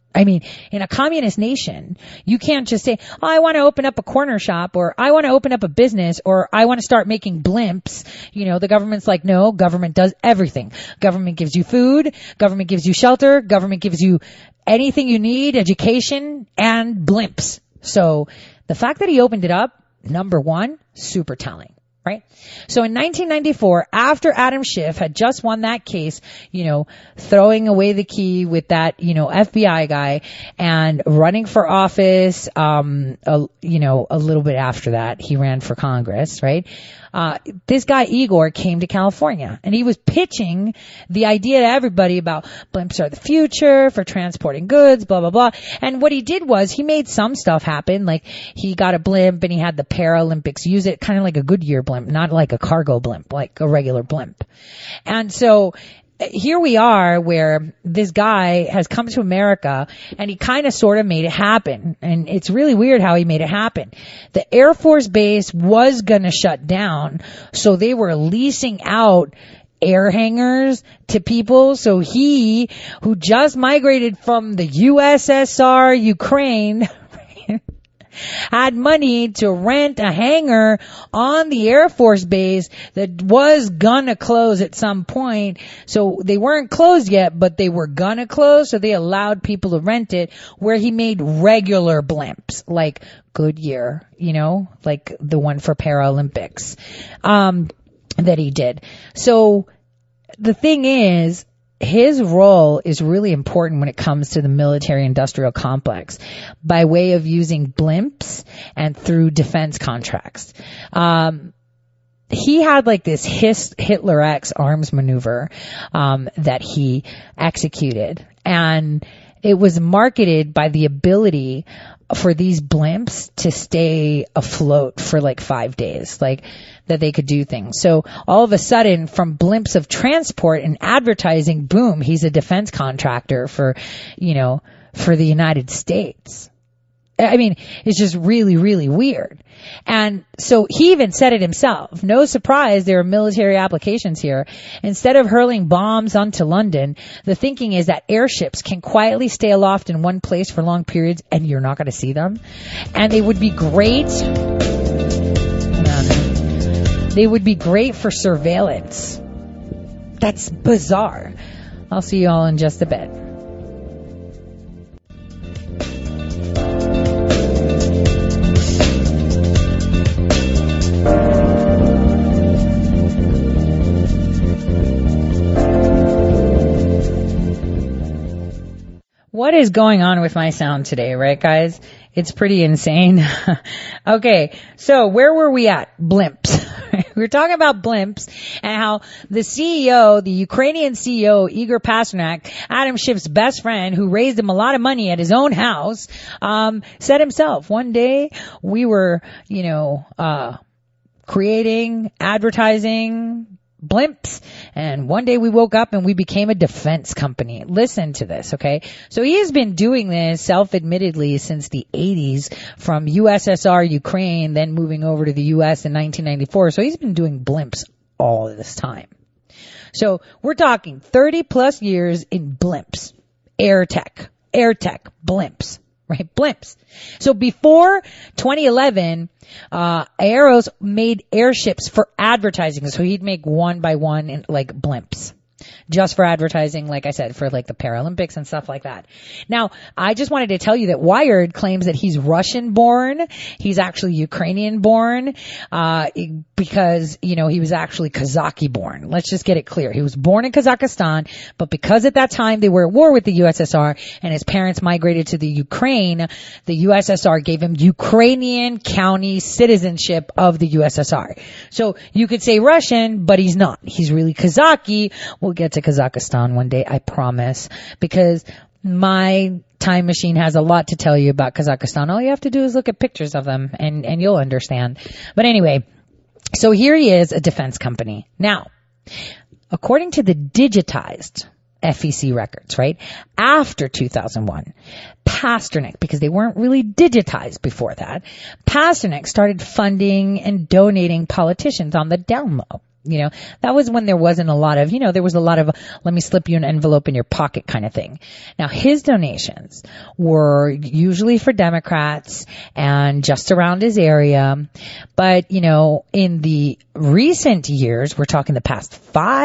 I mean, in a communist nation, you can't just say, oh, I want to open up a corner shop, or I want to open up a business, or I want to start making blimps. You know, the government's like, no, government does everything. Government gives you food, government gives you shelter, government gives you anything you need, education, and blimps. So the fact that he opened it up, number one, super telling. Right? So in 1994, after Adam Schiff had just won that case, you know, throwing away the key with that, you know, FBI guy and running for office, you know, a little bit after that, he ran for Congress, right? This guy Igor came to California and he was pitching the idea to everybody about blimps are the future for transporting goods, blah, blah, blah. And what he did was he made some stuff happen. Like he got a blimp and he had the Paralympics use it kind of like a Goodyear blimp, not like a cargo blimp, like a regular blimp. And so here we are where this guy has come to America and he kind of sort of made it happen. And it's really weird how he made it happen. The Air Force Base was going to shut down, so they were leasing out air hangars to people. So he, who just migrated from the USSR Ukraine, had money to rent a hangar on the Air Force Base that was gonna close at some point. So they weren't closed yet, but they were gonna close, so they allowed people to rent it, where he made regular blimps, like Goodyear, you know, like the one for Paralympics, that he did. So the thing is, his role is really important when it comes to the military-industrial complex by way of using blimps and through defense contracts. He had like this Hitler X arms maneuver that he executed, and it was marketed by the ability for these blimps to stay afloat for like 5 days, like that they could do things. So all of a sudden, from blimps of transport and advertising, boom, he's a defense contractor for, you know, for the United States. I mean, it's just really, really weird. And so he even said it himself. No surprise, there are military applications here. Instead of hurling bombs onto London, the thinking is that airships can quietly stay aloft in one place for long periods and you're not going to see them. And they would be great. They would be great for surveillance. That's bizarre. I'll see you all in just a bit. What is going on with my sound today, right, guys? It's pretty insane. Okay, so where were we at? Blimps. We were talking about blimps and how the CEO, the Ukrainian CEO, Igor Pasternak, Adam Schiff's best friend, who raised him a lot of money at his own house, said himself, one day we were, you know, creating, advertising blimps, and one day we woke up and we became a defense company. Listen to this, okay? So he has been doing this self-admittedly since the 80s, from USSR Ukraine, then moving over to the US in 1994. So he's been doing blimps all this time. So we're talking 30 plus years in blimps, air tech, blimps. Right? Blimps. So before 2011, Aeros made airships for advertising. So he'd make one by one in like blimps. Just for advertising, like I said, for like the Paralympics and stuff like that. Now, I just wanted to tell you that Wired claims that he's Russian born. He's actually Ukrainian born, because, you know, he was actually Kazakh born. Let's just get it clear. He was born in Kazakhstan, but because at that time they were at war with the USSR and his parents migrated to the Ukraine, the USSR gave him Ukrainian county citizenship of the USSR. So you could say Russian, but he's not. He's really Kazakh. We'll get to Kazakhstan one day, I promise, because my time machine has a lot to tell you about Kazakhstan. All you have to do is look at pictures of them and you'll understand. But anyway, so here he is, a defense company. Now, according to the digitized FEC records, right, after 2001, Pasternak, because they weren't really digitized before that, Pasternak started funding and donating politicians on the down low. You know, that was when there wasn't a lot of, there was a lot of, let me slip you an envelope in your pocket kind of thing. Now, his donations were usually for Democrats and just around his area. But, in the recent years, we're talking the past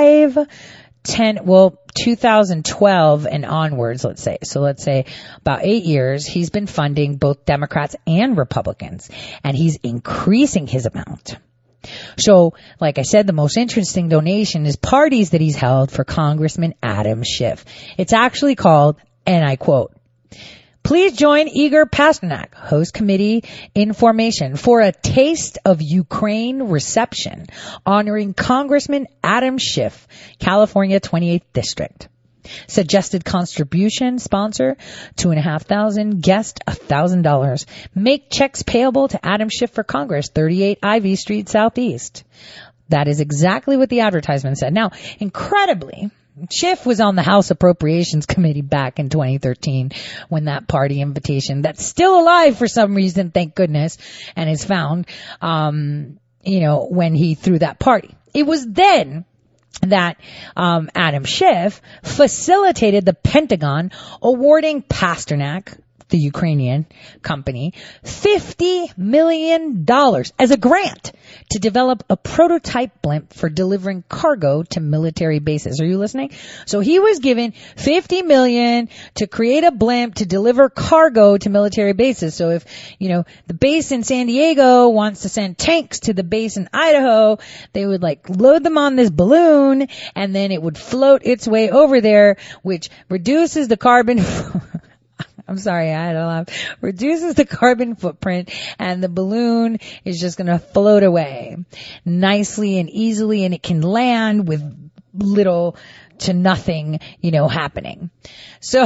2012 and onwards, let's say. So let's say about 8 years, he's been funding both Democrats and Republicans, and he's increasing his amount. So, like I said, the most interesting donation is parties that he's held for Congressman Adam Schiff. It's actually called, and I quote, "Please join Igor Pasternak, host committee in formation for a Taste of Ukraine reception honoring Congressman Adam Schiff, California 28th District. Suggested contribution sponsor $2,500, guest $1,000. Make checks payable to Adam Schiff for Congress, 38 Ivy Street Southeast." That is exactly what the advertisement said. Now, incredibly, Schiff was on the House Appropriations Committee back in 2013 when that party invitation, that's still alive for some reason, thank goodness, and is found, when he threw that party. It was then that Adam Schiff facilitated the Pentagon awarding Pasternak, the Ukrainian company, $50 million as a grant to develop a prototype blimp for delivering cargo to military bases. Are you listening? So he was given $50 million to create a blimp to deliver cargo to military bases. So if, the base in San Diego wants to send tanks to the base in Idaho, they would load them on this balloon and then it would float its way over there, which reduces the carbon I'm sorry, I had to laugh. Reduces the carbon footprint, and the balloon is just going to float away nicely and easily, and it can land with little to nothing, happening. So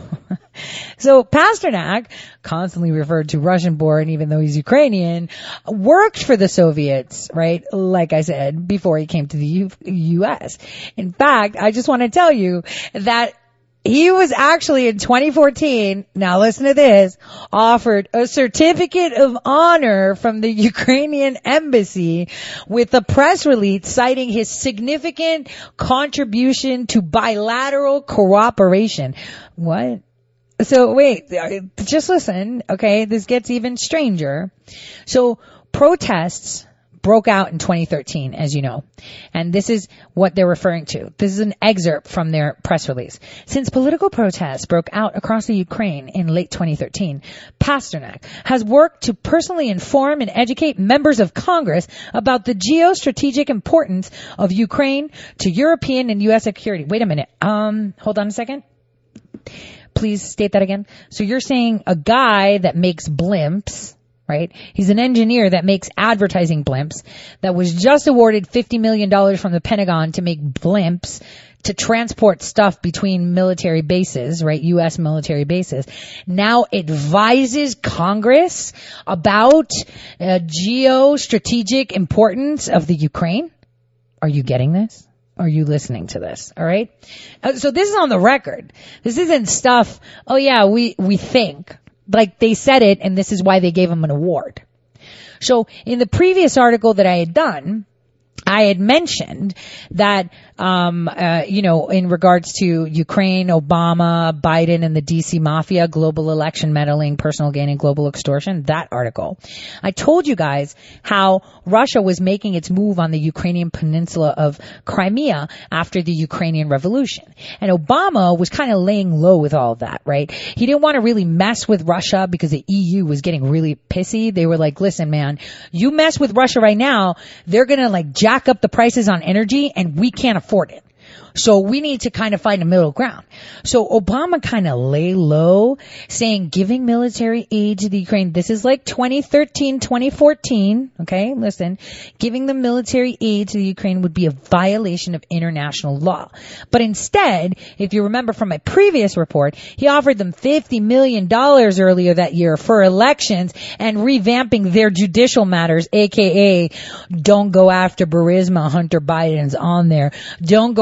Pasternak, constantly referred to Russian-born, even though he's Ukrainian, worked for the Soviets, right? Like I said, before he came to the U.S. In fact, I just want to tell you that he was actually in 2014, now listen to this, offered a certificate of honor from the Ukrainian embassy with a press release citing his significant contribution to bilateral cooperation. What? So wait, just listen, okay? This gets even stranger. So protests broke out in 2013, as you know. And this is what they're referring to. This is an excerpt from their press release. Since political protests broke out across the Ukraine in late 2013, Pasternak has worked to personally inform and educate members of Congress about the geostrategic importance of Ukraine to European and U.S. security. Wait a minute. Hold on a second. Please state that again. So you're saying a guy that makes blimps, right? He's an engineer that makes advertising blimps that was just awarded $50 million from the Pentagon to make blimps to transport stuff between military bases, right? U.S. military bases. Now advises Congress about geostrategic importance of the Ukraine. Are you getting this? Are you listening to this? All right. So this is on the record. This isn't stuff. Oh yeah, we think. Like they said it, and this is why they gave him an award. So in the previous article that I had done, I had mentioned that, in regards to Ukraine, Obama, Biden, and the DC Mafia, global election meddling, personal gain, and global extortion, that article. I told you guys how Russia was making its move on the Ukrainian peninsula of Crimea after the Ukrainian Revolution. And Obama was kind of laying low with all of that, right? He didn't want to really mess with Russia because the EU was getting really pissy. They were like, listen, man, you mess with Russia right now, they're going to jack up the prices on energy and we can't afford it. So we need to kind of find a middle ground. So Obama kind of lay low, saying giving military aid to the Ukraine. This is like 2013, 2014. Okay, listen. Giving the military aid to the Ukraine would be a violation of international law. But instead, if you remember from my previous report, he offered them $50 million earlier that year for elections and revamping their judicial matters, aka don't go after Burisma, Hunter Biden's on there. Don't go after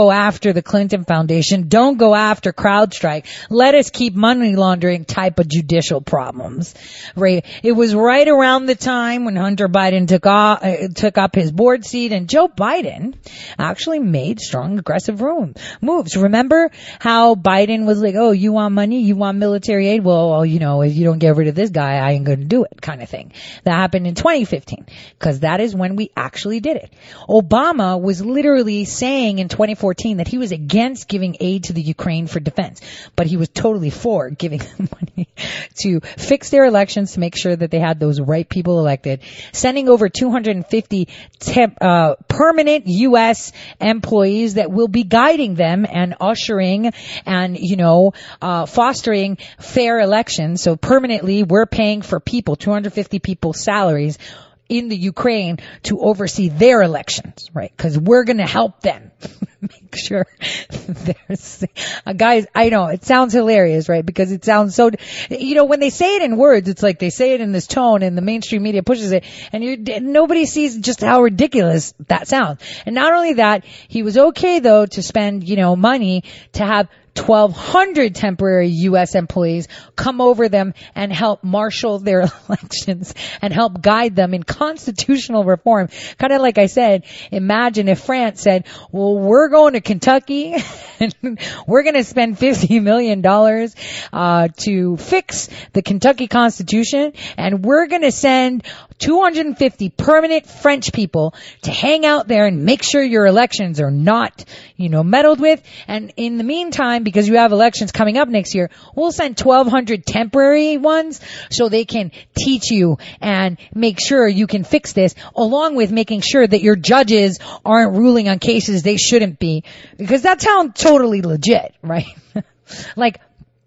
after the Clinton Foundation. Don't go after CrowdStrike. Let us keep money laundering type of judicial problems. Right? It was right around the time when Hunter Biden took up his board seat, and Joe Biden actually made strong, aggressive moves. Remember how Biden was like, oh, you want money? You want military aid? Well, you know, if you don't get rid of this guy, I ain't going to do it, kind of thing. That happened in 2015, because that is when we actually did it. Obama was literally saying in 2014 that he was against giving aid to the Ukraine for defense, but he was totally for giving them money to fix their elections, to make sure that they had those right people elected, sending over 250 permanent U.S. employees that will be guiding them and ushering and, you know, fostering fair elections. So permanently, we're paying for people, 250 people's salaries in the Ukraine to oversee their elections, right? Because we're going to help them make sure there's guys. I know it sounds hilarious, right? Because it sounds so, you know, when they say it in words, it's like they say it in this tone and the mainstream media pushes it, and nobody sees just how ridiculous that sounds. And not only that, he was okay though to spend, you know, money to have 1,200 temporary U.S. employees come over them and help marshal their elections and help guide them in constitutional reform. Kind of like I said, imagine if France said, well, we're going to Kentucky and we're going to spend $50 million to fix the Kentucky Constitution, and we're going to send 250 permanent French people to hang out there and make sure your elections are not, you know, meddled with. And in the meantime, because you have elections coming up next year, we'll send 1,200 temporary ones so they can teach you and make sure you can fix this, along with making sure that your judges aren't ruling on cases they shouldn't be, because that sounds totally legit, right? Like,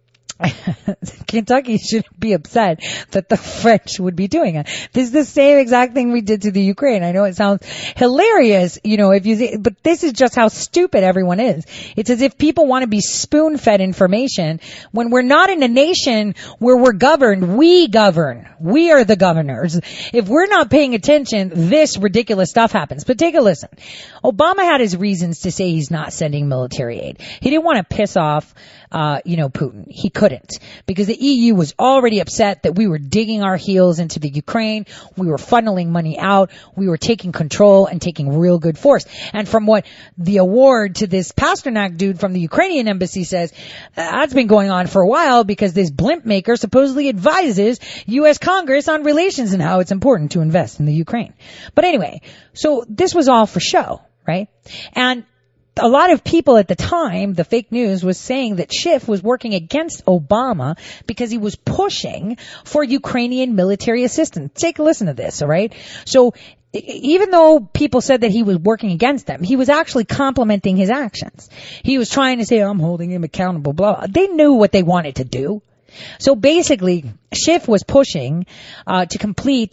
Kentucky shouldn't be upset that the French would be doing it. This is the same exact thing we did to the Ukraine. I know it sounds hilarious, you know, if you say, but this is just how stupid everyone is. It's as if people want to be spoon-fed information when we're not in a nation where we're governed. We govern. We are the governors. If we're not paying attention, this ridiculous stuff happens. But take a listen. Obama had his reasons to say he's not sending military aid. He didn't want to piss off Putin. He couldn't, because the EU was already upset that we were digging our heels into the Ukraine. We were funneling money out. We were taking control and taking real good force. And from what the award to this Pasternak dude from the Ukrainian embassy says, that's been going on for a while, because this blimp maker supposedly advises U.S. Congress on relations and how it's important to invest in the Ukraine. But anyway, so this was all for show, right? And a lot of people at the time, the fake news was saying that Schiff was working against Obama because he was pushing for Ukrainian military assistance. Take a listen to this, all right? So even though people said that he was working against them, he was actually complimenting his actions. He was trying to say, I'm holding him accountable, blah, blah. They knew what they wanted to do. So basically, Schiff was pushing to complete,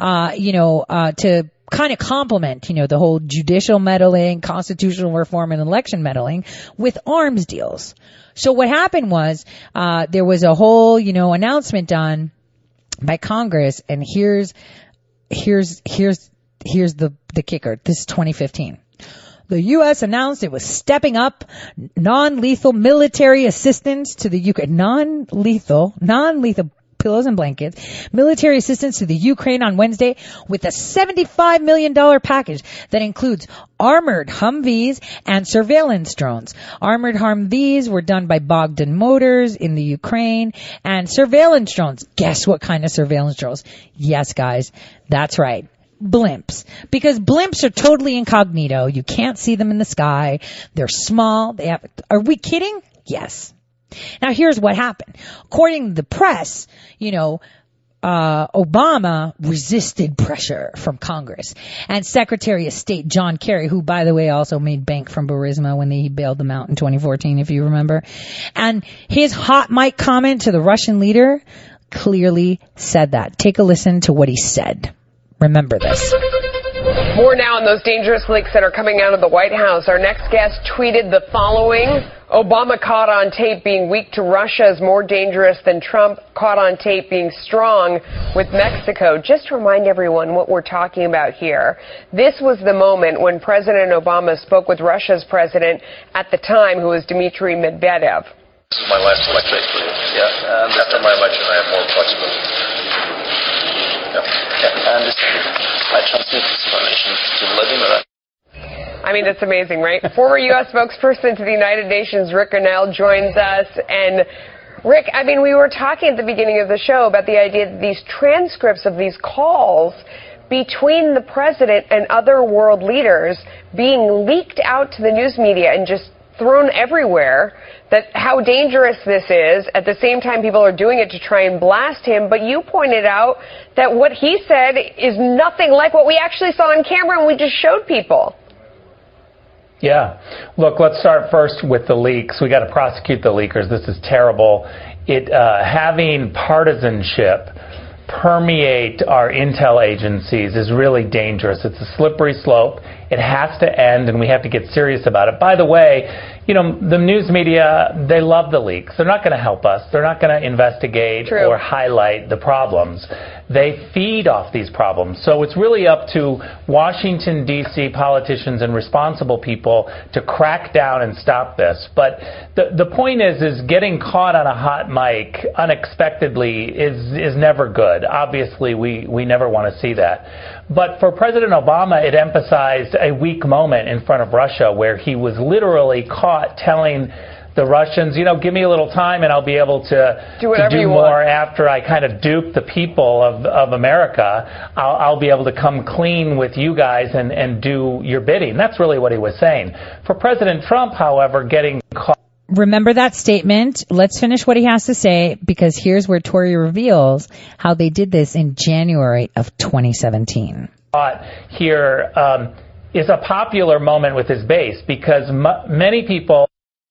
to kind of complement, the whole judicial meddling, constitutional reform, and election meddling with arms deals. So what happened was, there was a whole, announcement done by Congress, and here's the kicker. This is 2015. The U.S. announced it was stepping up non-lethal military assistance to the Ukraine. Non-lethal pillows and blankets, military assistance to the Ukraine on Wednesday with a $75 million package that includes armored Humvees and surveillance drones. Armored Humvees were done by Bogdan Motors in the Ukraine, and surveillance drones. Guess what kind of surveillance drones? Yes, guys, that's right. Blimps. Because blimps are totally incognito. You can't see them in the sky. They're small. Are we kidding? Yes. Now here's what happened. According to the press, Obama resisted pressure from Congress, and Secretary of State John Kerry, who by the way also made bank from Burisma when he bailed them out in 2014, if you remember, and his hot mic comment to the Russian leader clearly said that. Take a listen to what he said. Remember this. More now on those dangerous leaks that are coming out of the White House. Our next guest tweeted the following. Obama caught on tape being weak to Russia is more dangerous than Trump caught on tape being strong with Mexico. Just to remind everyone what we're talking about here. This was the moment when President Obama spoke with Russia's president at the time, who was Dmitry Medvedev. This is my last election. Yeah, and after my election, I have more flexibility. Yeah, I understand. I transmit this information to Vladimir. I mean, it's amazing, right? Former U.S. spokesperson to the United Nations, Rick Grenell, joins us. And Rick, I mean, we were talking at the beginning of the show about the idea that these transcripts of these calls between the president and other world leaders being leaked out to the news media and just thrown everywhere, that how dangerous this is. At the same time, people are doing it to try and blast him. But you pointed out that what he said is nothing like what we actually saw on camera and we just showed people. Yeah. Look, let's start first with the leaks. We got to prosecute the leakers. This is terrible. Having partisanship permeate our intel agencies is really dangerous. It's a slippery slope. It has to end, and we have to get serious about it. By the way, you know, the news media, they love the leaks. They're not going to help us. They're not going to investigate or highlight the problems. They feed off these problems. So it's really up to Washington, D.C. politicians and responsible people to crack down and stop this. But the point is getting caught on a hot mic unexpectedly is never good. Obviously, we never want to see that. But for President Obama, it emphasized a weak moment in front of Russia where he was literally caught telling the Russians, you know, give me a little time and I'll be able to do more after I kind of dupe the people of America. I'll be able to come clean with you guys and do your bidding. That's really what he was saying. For President Trump, however, getting caught. Remember that statement. Let's finish what he has to say, because here's where Tory reveals how they did this in January of 2017. Here is a popular moment with his base because many people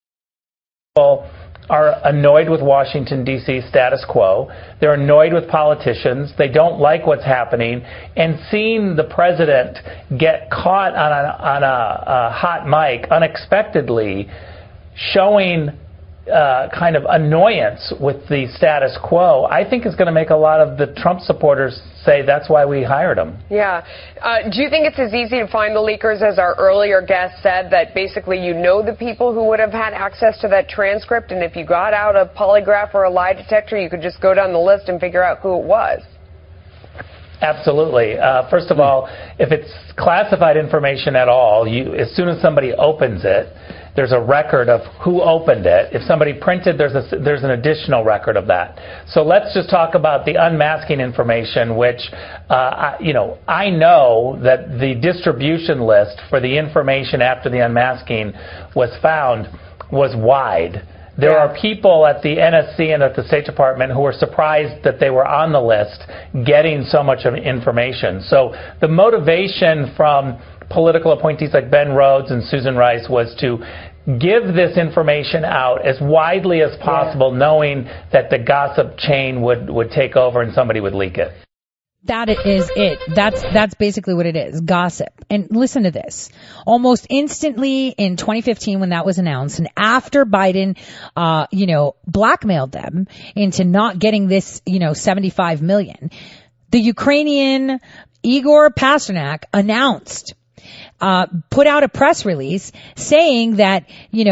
are annoyed with Washington, D.C. status quo. They're annoyed with politicians. They don't like what's happening. And seeing the president get caught on a hot mic unexpectedly, showing kind of annoyance with the status quo, I think is going to make a lot of the Trump supporters say that's why we hired him. Yeah. Do you think it's as easy to find the leakers as our earlier guest said, that basically you know the people who would have had access to that transcript, and if you got out a polygraph or a lie detector, you could just go down the list and figure out who it was? Absolutely. First of all, if it's classified information at all, as soon as somebody opens it, there's a record of who opened it. If somebody printed, there's an additional record of that. So let's just talk about the unmasking information, which, I know that the distribution list for the information after the unmasking was found was wide. There are people at the NSC and at the State Department who were surprised that they were on the list getting so much of information. So the motivation from political appointees like Ben Rhodes and Susan Rice was to give this information out as widely as possible, knowing that the gossip chain would take over and somebody would leak it. That is it. That's basically what it is. Gossip. And listen to this. Almost instantly in 2015 when that was announced, and after Biden, blackmailed them into not getting this, $75 million, the Ukrainian Igor Pasternak announced, put out a press release saying that,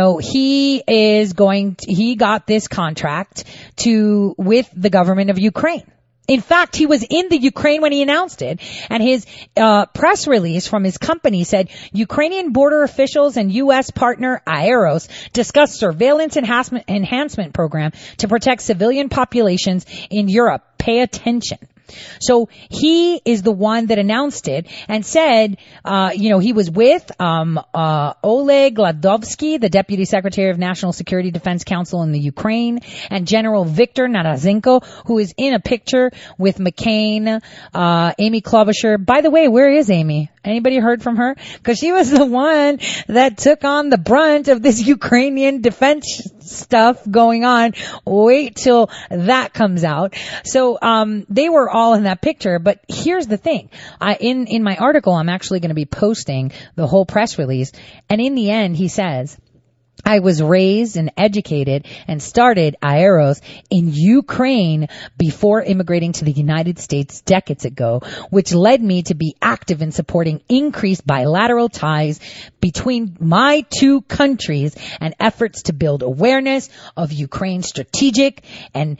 he got this contract with the government of Ukraine. In fact, he was in the Ukraine when he announced it, and his press release from his company said Ukrainian border officials and U.S. partner Aeros discussed surveillance enhancement program to protect civilian populations in Europe. Pay attention. So he is the one that announced it and said, he was with Oleg Gladovsky, the Deputy Secretary of National Security Defense Council in the Ukraine, and General Viktor Narazenko, who is in a picture with McCain, Amy Klobuchar. By the way, where is Amy? Anybody heard from her? Because she was the one that took on the brunt of this Ukrainian defense stuff going on. Wait till that comes out. So, they were all in that picture, but here's the thing. In my article, I'm actually going to be posting the whole press release. And in the end, he says, I was raised and educated and started Aeros in Ukraine before immigrating to the United States decades ago, which led me to be active in supporting increased bilateral ties between my two countries and efforts to build awareness of Ukraine's strategic and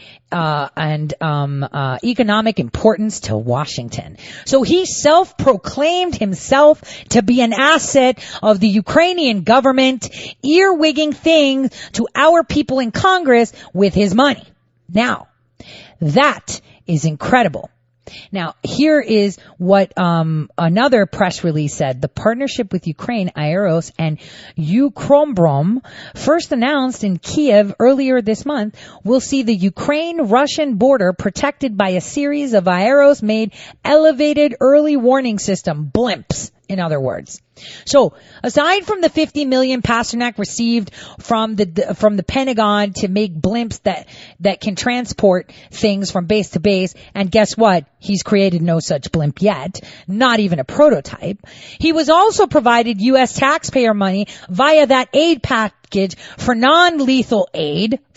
economic importance to Washington. So he self-proclaimed himself to be an asset of the Ukrainian government, earwigging things to our people in Congress with his money. Now, that is incredible. Now, here is what another press release said. The partnership with Ukraine, Aeros, and Ukroboron, first announced in Kiev earlier this month, will see the Ukraine-Russian border protected by a series of Aeros-made elevated early warning system, blimps, in other words. So, aside from the $50 million Pasternak received from the Pentagon to make blimps that can transport things from base to base, and guess what? He's created no such blimp yet, not even a prototype. He was also provided U.S. taxpayer money via that aid package for non-lethal aid of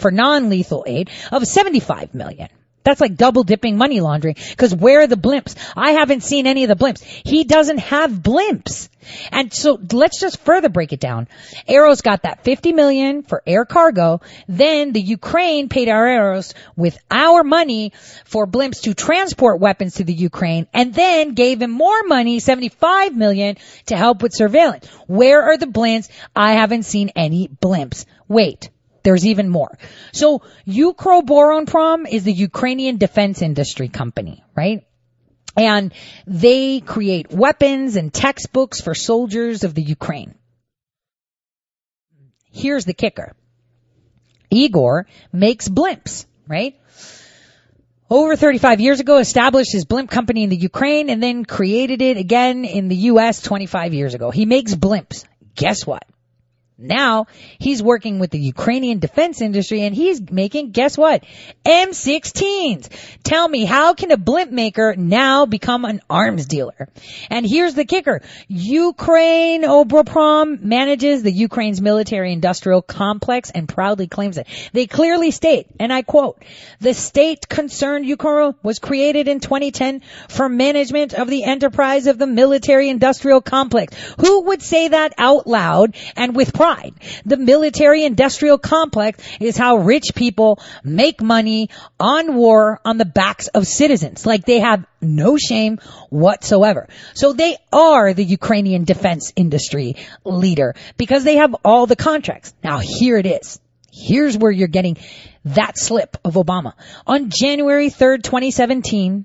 $75 million. That's like double dipping money laundering. Because where are the blimps? I haven't seen any of the blimps. He doesn't have blimps. And so let's just further break it down. Aeros got that $50 million for air cargo. Then the Ukraine paid Aeros with our money for blimps to transport weapons to the Ukraine, and then gave him more money, $75 million, to help with surveillance. Where are the blimps? I haven't seen any blimps. Wait. There's even more. So Ukroboron is the Ukrainian defense industry company, right? And they create weapons and textbooks for soldiers of the Ukraine. Here's the kicker. Igor makes blimps, right? Over 35 years ago, established his blimp company in the Ukraine and then created it again in the U.S. 25 years ago. He makes blimps. Guess what? Now, he's working with the Ukrainian defense industry and he's making, guess what? M16s. Tell me, how can a blimp maker now become an arms dealer? And here's the kicker. Ukroboron manages the Ukraine's military industrial complex and proudly claims it. They clearly state, and I quote, the state-concerned Ukroboron was created in 2010 for management of the enterprise of the military industrial complex. Who would say that out loud and with pride? The military industrial complex is how rich people make money on war on the backs of citizens. Like they have no shame whatsoever. So they are the Ukrainian defense industry leader because they have all the contracts. Now here it is. Here's where you're getting that slip of Obama. On January 3rd, 2017,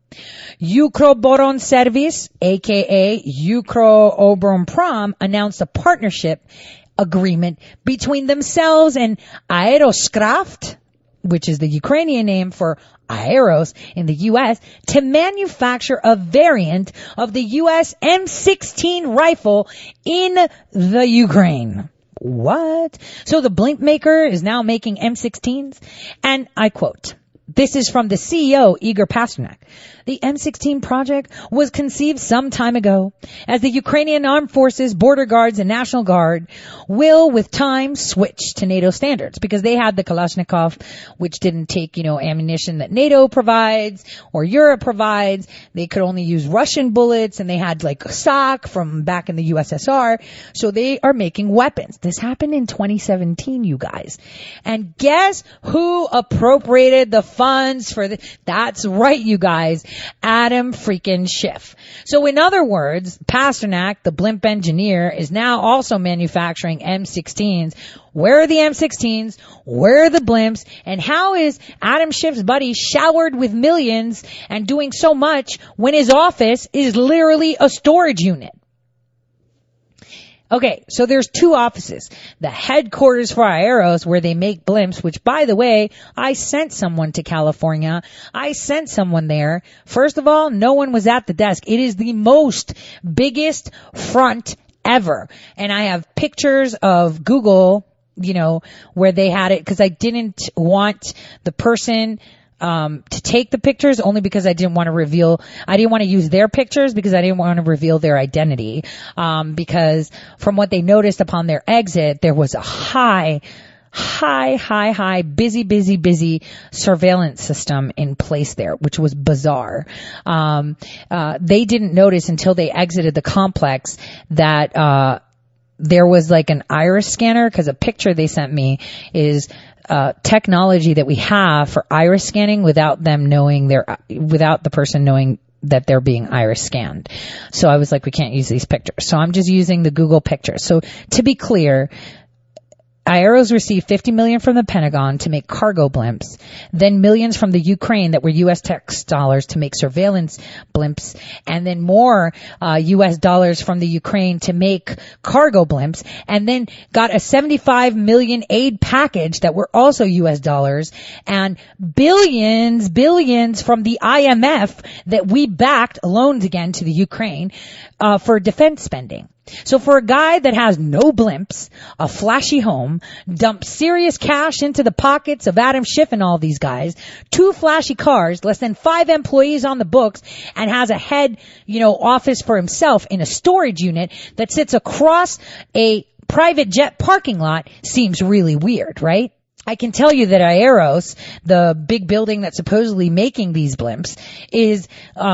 Ukroboron Service, aka Ukroboron, announced a partnership agreement between themselves and Aeroskraft, which is the Ukrainian name for Aeros in the U.S., to manufacture a variant of the U.S. M16 rifle in the Ukraine. What? So the blimp maker is now making M16s? And I quote, this is from the CEO, Igor Pasternak. The M16 project was conceived some time ago as the Ukrainian Armed Forces, Border Guards, and National Guard will, with time, switch to NATO standards because they had the Kalashnikov, which didn't take, ammunition that NATO provides or Europe provides. They could only use Russian bullets, and they had SOC from back in the USSR. So they are making weapons. This happened in 2017, you guys. And guess who appropriated the funds for That's right, you guys. Adam freaking Schiff. So in other words, Pasternak, the blimp engineer, is now also manufacturing M16s. Where are the M16s? Where are the blimps? And how is Adam Schiff's buddy showered with millions and doing so much when his office is literally a storage unit? Okay, so there's two offices. The headquarters for Aeros, where they make blimps, which, by the way, I sent someone to California. I sent someone there. First of all, no one was at the desk. It is the biggest front ever. And I have pictures of Google where they had it, because I didn't want the person to take the pictures, only because I didn't want to use their pictures because I didn't want to reveal their identity. Because from what they noticed upon their exit, there was a high, busy surveillance system in place there, which was bizarre. They didn't notice until they exited the complex that, there was like an iris scanner, because a picture they sent me is technology that we have for iris scanning without the person knowing that they're being iris scanned. So I was like, we can't use these pictures. So I'm just using the Google pictures. So to be clear, Aeros received $50 million from the Pentagon to make cargo blimps, then millions from the Ukraine that were U.S. tax dollars to make surveillance blimps, and then more U.S. dollars from the Ukraine to make cargo blimps, and then got a $75 million aid package that were also U.S. dollars, and billions from the IMF that we backed loans again to the Ukraine for defense spending. So for a guy that has no blimps, a flashy home, dumped serious cash into the pockets of Adam Schiff and all these guys, 2 flashy cars, less than 5 employees on the books, and has a head, office for himself in a storage unit that sits across a private jet parking lot, seems really weird, right? I can tell you that Aeros, the big building that's supposedly making these blimps, is,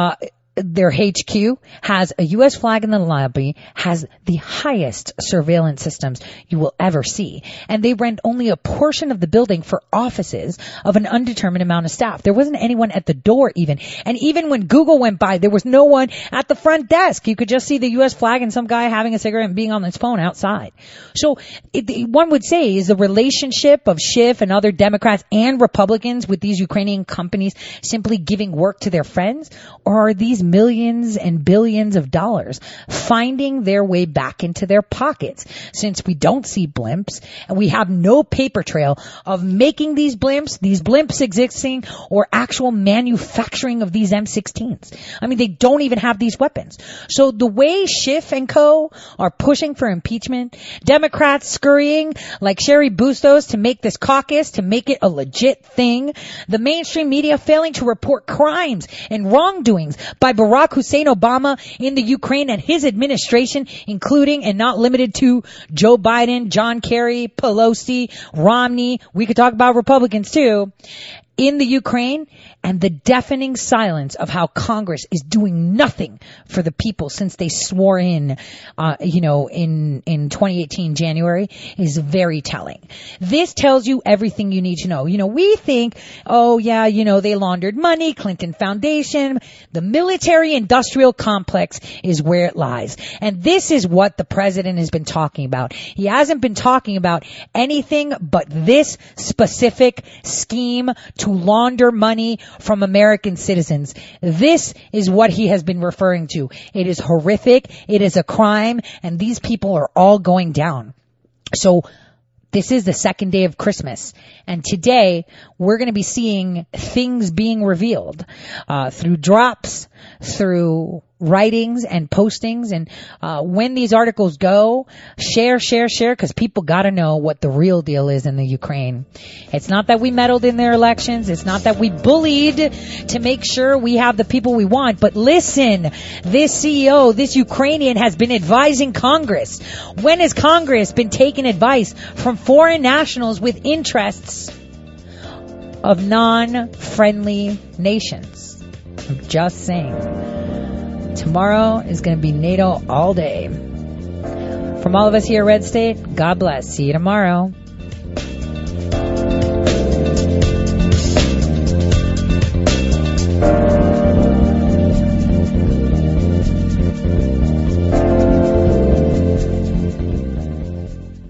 their HQ has a U.S. flag in the lobby, has the highest surveillance systems you will ever see. And they rent only a portion of the building for offices of an undetermined amount of staff. There wasn't anyone at the door even. And even when Google went by, there was no one at the front desk. You could just see the U.S. flag and some guy having a cigarette and being on his phone outside. So one would say, is the relationship of Schiff and other Democrats and Republicans with these Ukrainian companies simply giving work to their friends? Or are these millions and billions of dollars finding their way back into their pockets, since we don't see blimps and we have no paper trail of making these blimps existing, or actual manufacturing of these M16s. I mean, they don't even have these weapons. So the way Schiff and co. are pushing for impeachment, Democrats scurrying like Sherry Bustos to make this caucus, to make it a legit thing, the mainstream media failing to report crimes and wrongdoings by Barack Hussein Obama in the Ukraine and his administration, including and not limited to Joe Biden, John Kerry, Pelosi, Romney. We could talk about Republicans too. In the Ukraine, and the deafening silence of how Congress is doing nothing for the people since they swore in 2018 January is very telling. This tells you everything you need to know. We think, they laundered money, Clinton Foundation. The military-industrial complex is where it lies. And this is what the president has been talking about. He hasn't been talking about anything but this specific scheme to launder money from American citizens. This is what he has been referring to. It is horrific. It is a crime. And these people are all going down. So this is the second day of Christmas. And today we're going to be seeing things being revealed through drops, through writings and postings. And when these articles go, share, because people got to know what the real deal is in the Ukraine. It's not that we meddled in their elections. It's not that we bullied to make sure we have the people we want. But listen, this CEO, this Ukrainian, has been advising Congress. When has Congress been taking advice from foreign nationals with interests of non-friendly nations? I'm just saying. Tomorrow is going to be NATO all day. From all of us here at Red State, God bless. See you tomorrow.